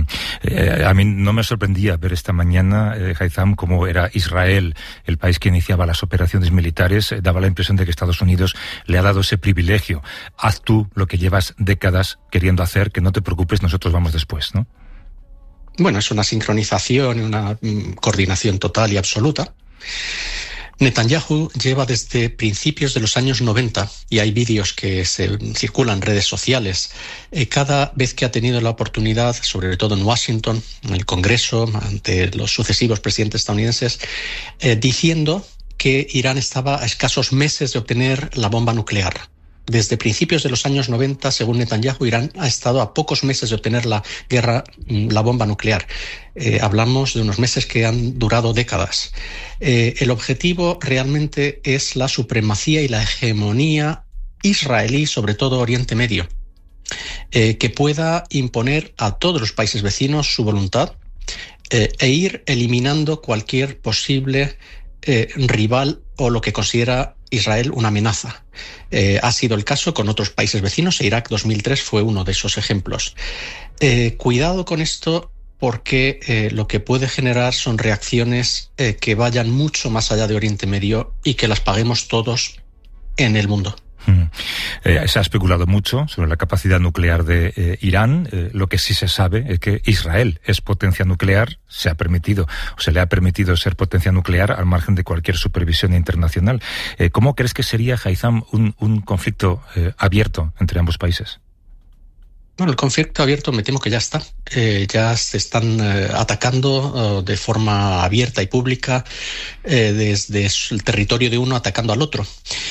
A mí no me sorprendía ver esta mañana, Haitham, cómo era Israel el país que iniciaba las operaciones militares. Daba la impresión de que Estados Unidos le ha dado ese privilegio. Haz tú lo que llevas décadas queriendo hacer, que no te preocupes, nosotros vamos después, ¿no? Bueno, es una sincronización y una coordinación total y absoluta. Netanyahu lleva desde principios de los años 90, y hay vídeos que se circulan en redes sociales, cada vez que ha tenido la oportunidad, sobre todo en Washington, en el Congreso, ante los sucesivos presidentes estadounidenses, diciendo que Irán estaba a escasos meses de obtener la bomba nuclear. Desde principios de los años 90, según Netanyahu, Irán ha estado a pocos meses de obtener la bomba nuclear. Hablamos de unos meses que han durado décadas. El objetivo realmente es la supremacía y la hegemonía israelí, sobre todo Oriente Medio, que pueda imponer a todos los países vecinos su voluntad e ir eliminando cualquier posible rival o lo que considera Israel una amenaza. Ha sido el caso con otros países vecinos, e Irak 2003 fue uno de esos ejemplos. Cuidado con esto, porque lo que puede generar son reacciones que vayan mucho más allá de Oriente Medio y que las paguemos todos en el mundo. Se ha especulado mucho sobre la capacidad nuclear de Irán. Lo que sí se sabe es que Israel es potencia nuclear, se le ha permitido ser potencia nuclear al margen de cualquier supervisión internacional. ¿Cómo crees que sería, Haitham, un conflicto abierto entre ambos países? Bueno, el conflicto abierto me temo que ya está. Ya se están atacando de forma abierta y pública desde el territorio de uno atacando al otro.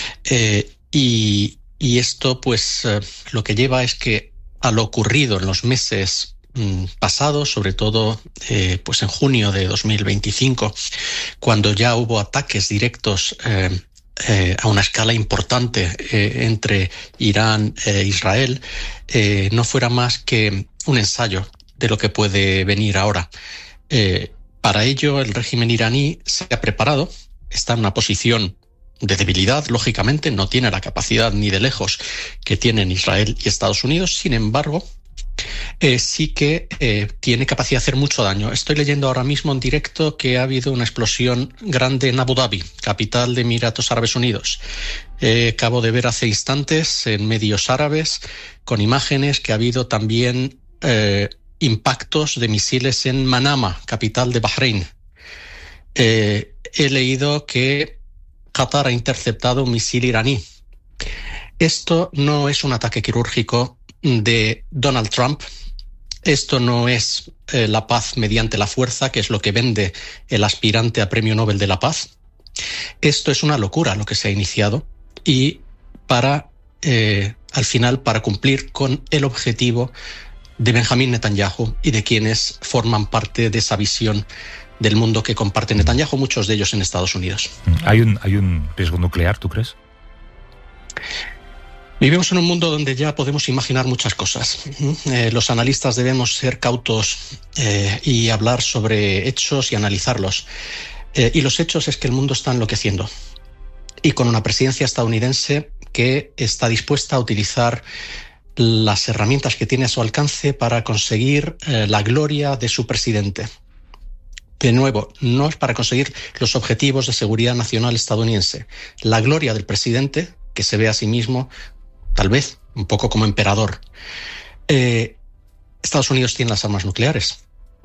Y esto, pues, lo que lleva es que a lo ocurrido en los meses pasados, sobre todo pues en junio de 2025, cuando ya hubo ataques directos a una escala importante entre Irán e Israel, no fuera más que un ensayo de lo que puede venir ahora. Para ello, el régimen iraní se ha preparado, está en una posición de debilidad, lógicamente, no tiene la capacidad ni de lejos que tienen Israel y Estados Unidos. Sin embargo, sí que tiene capacidad de hacer mucho daño. Estoy leyendo ahora mismo en directo que ha habido una explosión grande en Abu Dhabi, capital de Emiratos Árabes Unidos. Acabo de ver hace instantes en medios árabes con imágenes que ha habido también impactos de misiles en Manama, capital de Bahrein. He leído que Qatar ha interceptado un misil iraní. Esto no es un ataque quirúrgico de Donald Trump Esto no es la paz mediante la fuerza, que es lo que vende el aspirante a Premio Nobel de la Paz. Esto es una locura lo que se ha iniciado y al final para cumplir con el objetivo de Benjamín Netanyahu y de quienes forman parte de esa visión del mundo que comparte Netanyahu, muchos de ellos en Estados Unidos. ¿Hay un riesgo nuclear, tú crees? Vivimos en un mundo donde ya podemos imaginar muchas cosas. Los analistas debemos ser cautos y hablar sobre hechos y analizarlos. Y los hechos es que el mundo está enloqueciendo. Y con una presidencia estadounidense que está dispuesta a utilizar las herramientas que tiene a su alcance para conseguir la gloria de su presidente. De nuevo, no es para conseguir los objetivos de seguridad nacional estadounidense. La gloria del presidente, que se ve a sí mismo, tal vez, un poco como emperador. Estados Unidos tiene las armas nucleares.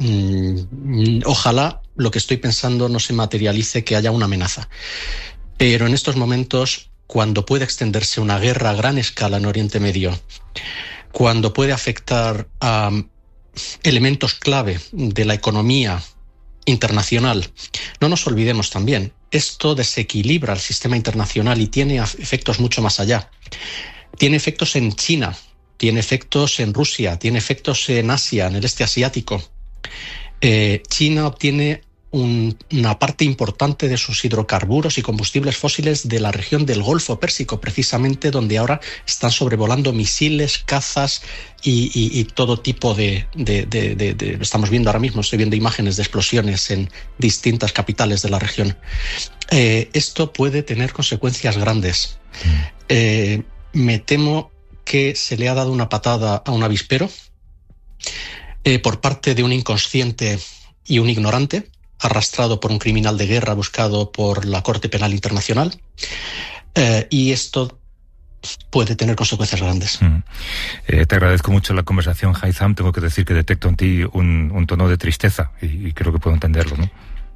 Ojalá lo que estoy pensando no se materialice, que haya una amenaza. Pero en estos momentos, cuando puede extenderse una guerra a gran escala en Oriente Medio, cuando puede afectar a elementos clave de la economía internacional, no nos olvidemos también, esto desequilibra el sistema internacional y tiene efectos mucho más allá. Tiene efectos en China, tiene efectos en Rusia, tiene efectos en Asia, en el este asiático. China obtiene una parte importante de sus hidrocarburos y combustibles fósiles de la región del Golfo Pérsico, precisamente donde ahora están sobrevolando misiles, cazas y todo tipo de estamos viendo ahora mismo, estoy viendo imágenes de explosiones en distintas capitales de la región. Esto puede tener consecuencias grandes. Me temo que se le ha dado una patada a un avispero por parte de un inconsciente y un ignorante, arrastrado por un criminal de guerra buscado por la Corte Penal Internacional, y esto puede tener consecuencias grandes. Te agradezco mucho la conversación, Haitham. Tengo que decir que detecto en ti un tono de tristeza y creo que puedo entenderlo, ¿no?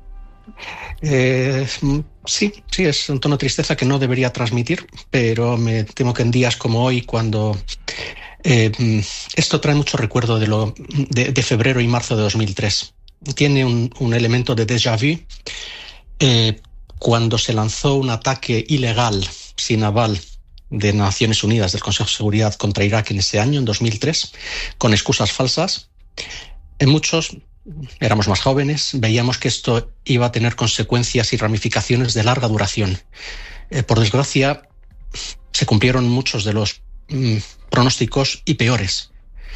Sí, es un tono de tristeza que no debería transmitir, pero me temo que en días como hoy, cuando esto trae mucho recuerdo de febrero y marzo de 2003. Tiene un elemento de déjà vu. Cuando se lanzó un ataque ilegal sin aval de Naciones Unidas, del Consejo de Seguridad, contra Irak en ese año, en 2003, con excusas falsas, muchos éramos más jóvenes, veíamos que esto iba a tener consecuencias y ramificaciones de larga duración. Por desgracia, se cumplieron muchos de los pronósticos y peores.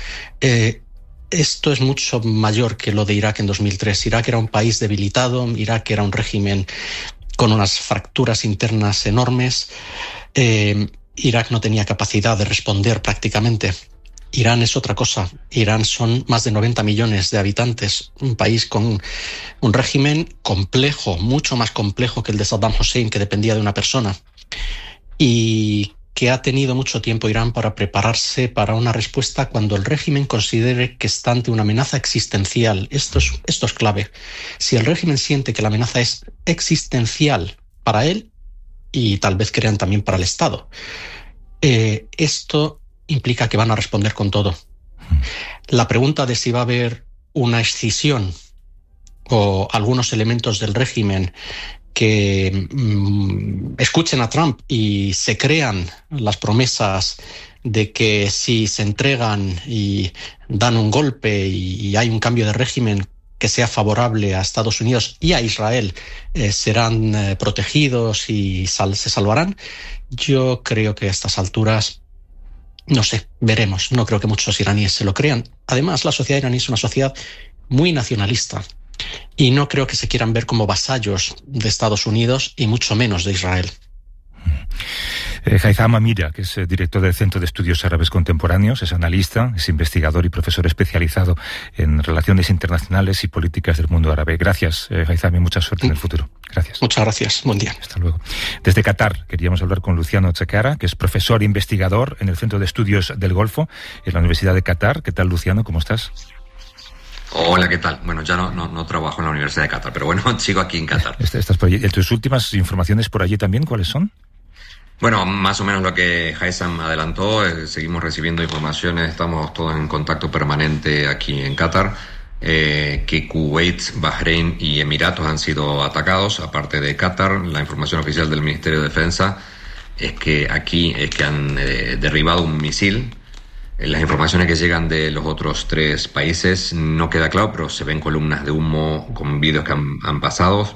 Esto es mucho mayor que lo de Irak en 2003. Irak era un país debilitado, Irak era un régimen con unas fracturas internas enormes. Irak no tenía capacidad de responder prácticamente. Irán es otra cosa. Irán son más de 90 millones de habitantes, un país con un régimen complejo, mucho más complejo que el de Saddam Hussein, que dependía de una persona, y que ha tenido mucho tiempo Irán para prepararse para una respuesta cuando el régimen considere que está ante una amenaza existencial. Esto es clave. Si el régimen siente que la amenaza es existencial para él, y tal vez crean también para el Estado, esto implica que van a responder con todo. La pregunta de si va a haber una escisión o algunos elementos del régimen que escuchen a Trump y se crean las promesas de que si se entregan y dan un golpe y hay un cambio de régimen que sea favorable a Estados Unidos y a Israel, serán protegidos y se salvarán. Yo creo que a estas alturas, no sé, veremos. No creo que muchos iraníes se lo crean. Además, la sociedad iraní es una sociedad muy nacionalista y no creo que se quieran ver como vasallos de Estados Unidos y mucho menos de Israel. Haitham Amira, que es director del Centro de Estudios Árabes Contemporáneos, es analista, es investigador y profesor especializado en relaciones internacionales y políticas del mundo árabe. Gracias, Haitham, y mucha suerte en el futuro. Gracias. Muchas gracias. Buen día. Hasta luego. Desde Qatar queríamos hablar con Luciano Checara, que es profesor e investigador en el Centro de Estudios del Golfo en la Universidad de Qatar. ¿Qué tal, Luciano? ¿Cómo estás? Hola, ¿qué tal? Bueno, ya no trabajo en la Universidad de Qatar, pero bueno, sigo aquí en Qatar. ¿Estás por allí? ¿Tus últimas informaciones por allí también cuáles son? Bueno, más o menos lo que Haitham adelantó, seguimos recibiendo informaciones, estamos todos en contacto permanente aquí en Qatar, que Kuwait, Bahrein y Emiratos han sido atacados, aparte de Qatar. La información oficial del Ministerio de Defensa es que aquí han derribado un misil. Las informaciones que llegan de los otros 3 países no queda claro, pero se ven columnas de humo con vídeos que han pasado.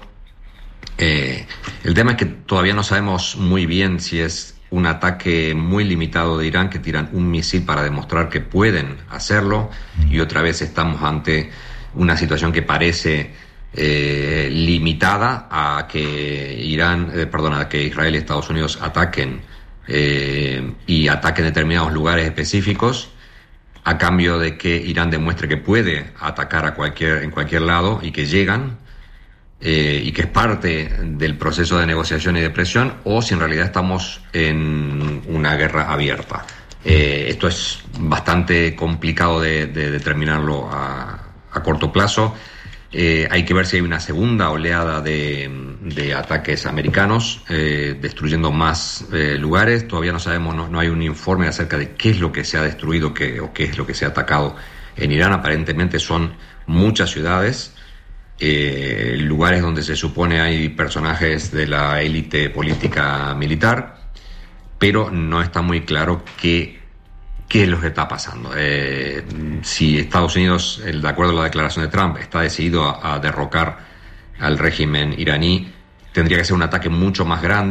El tema es que todavía no sabemos muy bien si es un ataque muy limitado de Irán, que tiran un misil para demostrar que pueden hacerlo, y otra vez estamos ante una situación que parece limitada a que Israel y Estados Unidos ataquen y ataquen determinados lugares específicos, a cambio de que Irán demuestre que puede atacar en cualquier lado y que llegan. Y que es parte del proceso de negociación y de presión, o si en realidad estamos en una guerra abierta. Esto es bastante complicado de determinarlo a corto plazo. Hay que ver si hay una segunda oleada de ataques americanos, destruyendo más lugares. Todavía no sabemos, no hay un informe acerca de qué es lo que se ha destruido o qué es lo que se ha atacado en Irán. Aparentemente son muchas ciudades, lugares donde se supone hay personajes de la élite política militar, pero no está muy claro qué es lo que está pasando. Si Estados Unidos, de acuerdo a la declaración de Trump, está decidido a derrocar al régimen iraní, tendría que ser un ataque mucho más grande.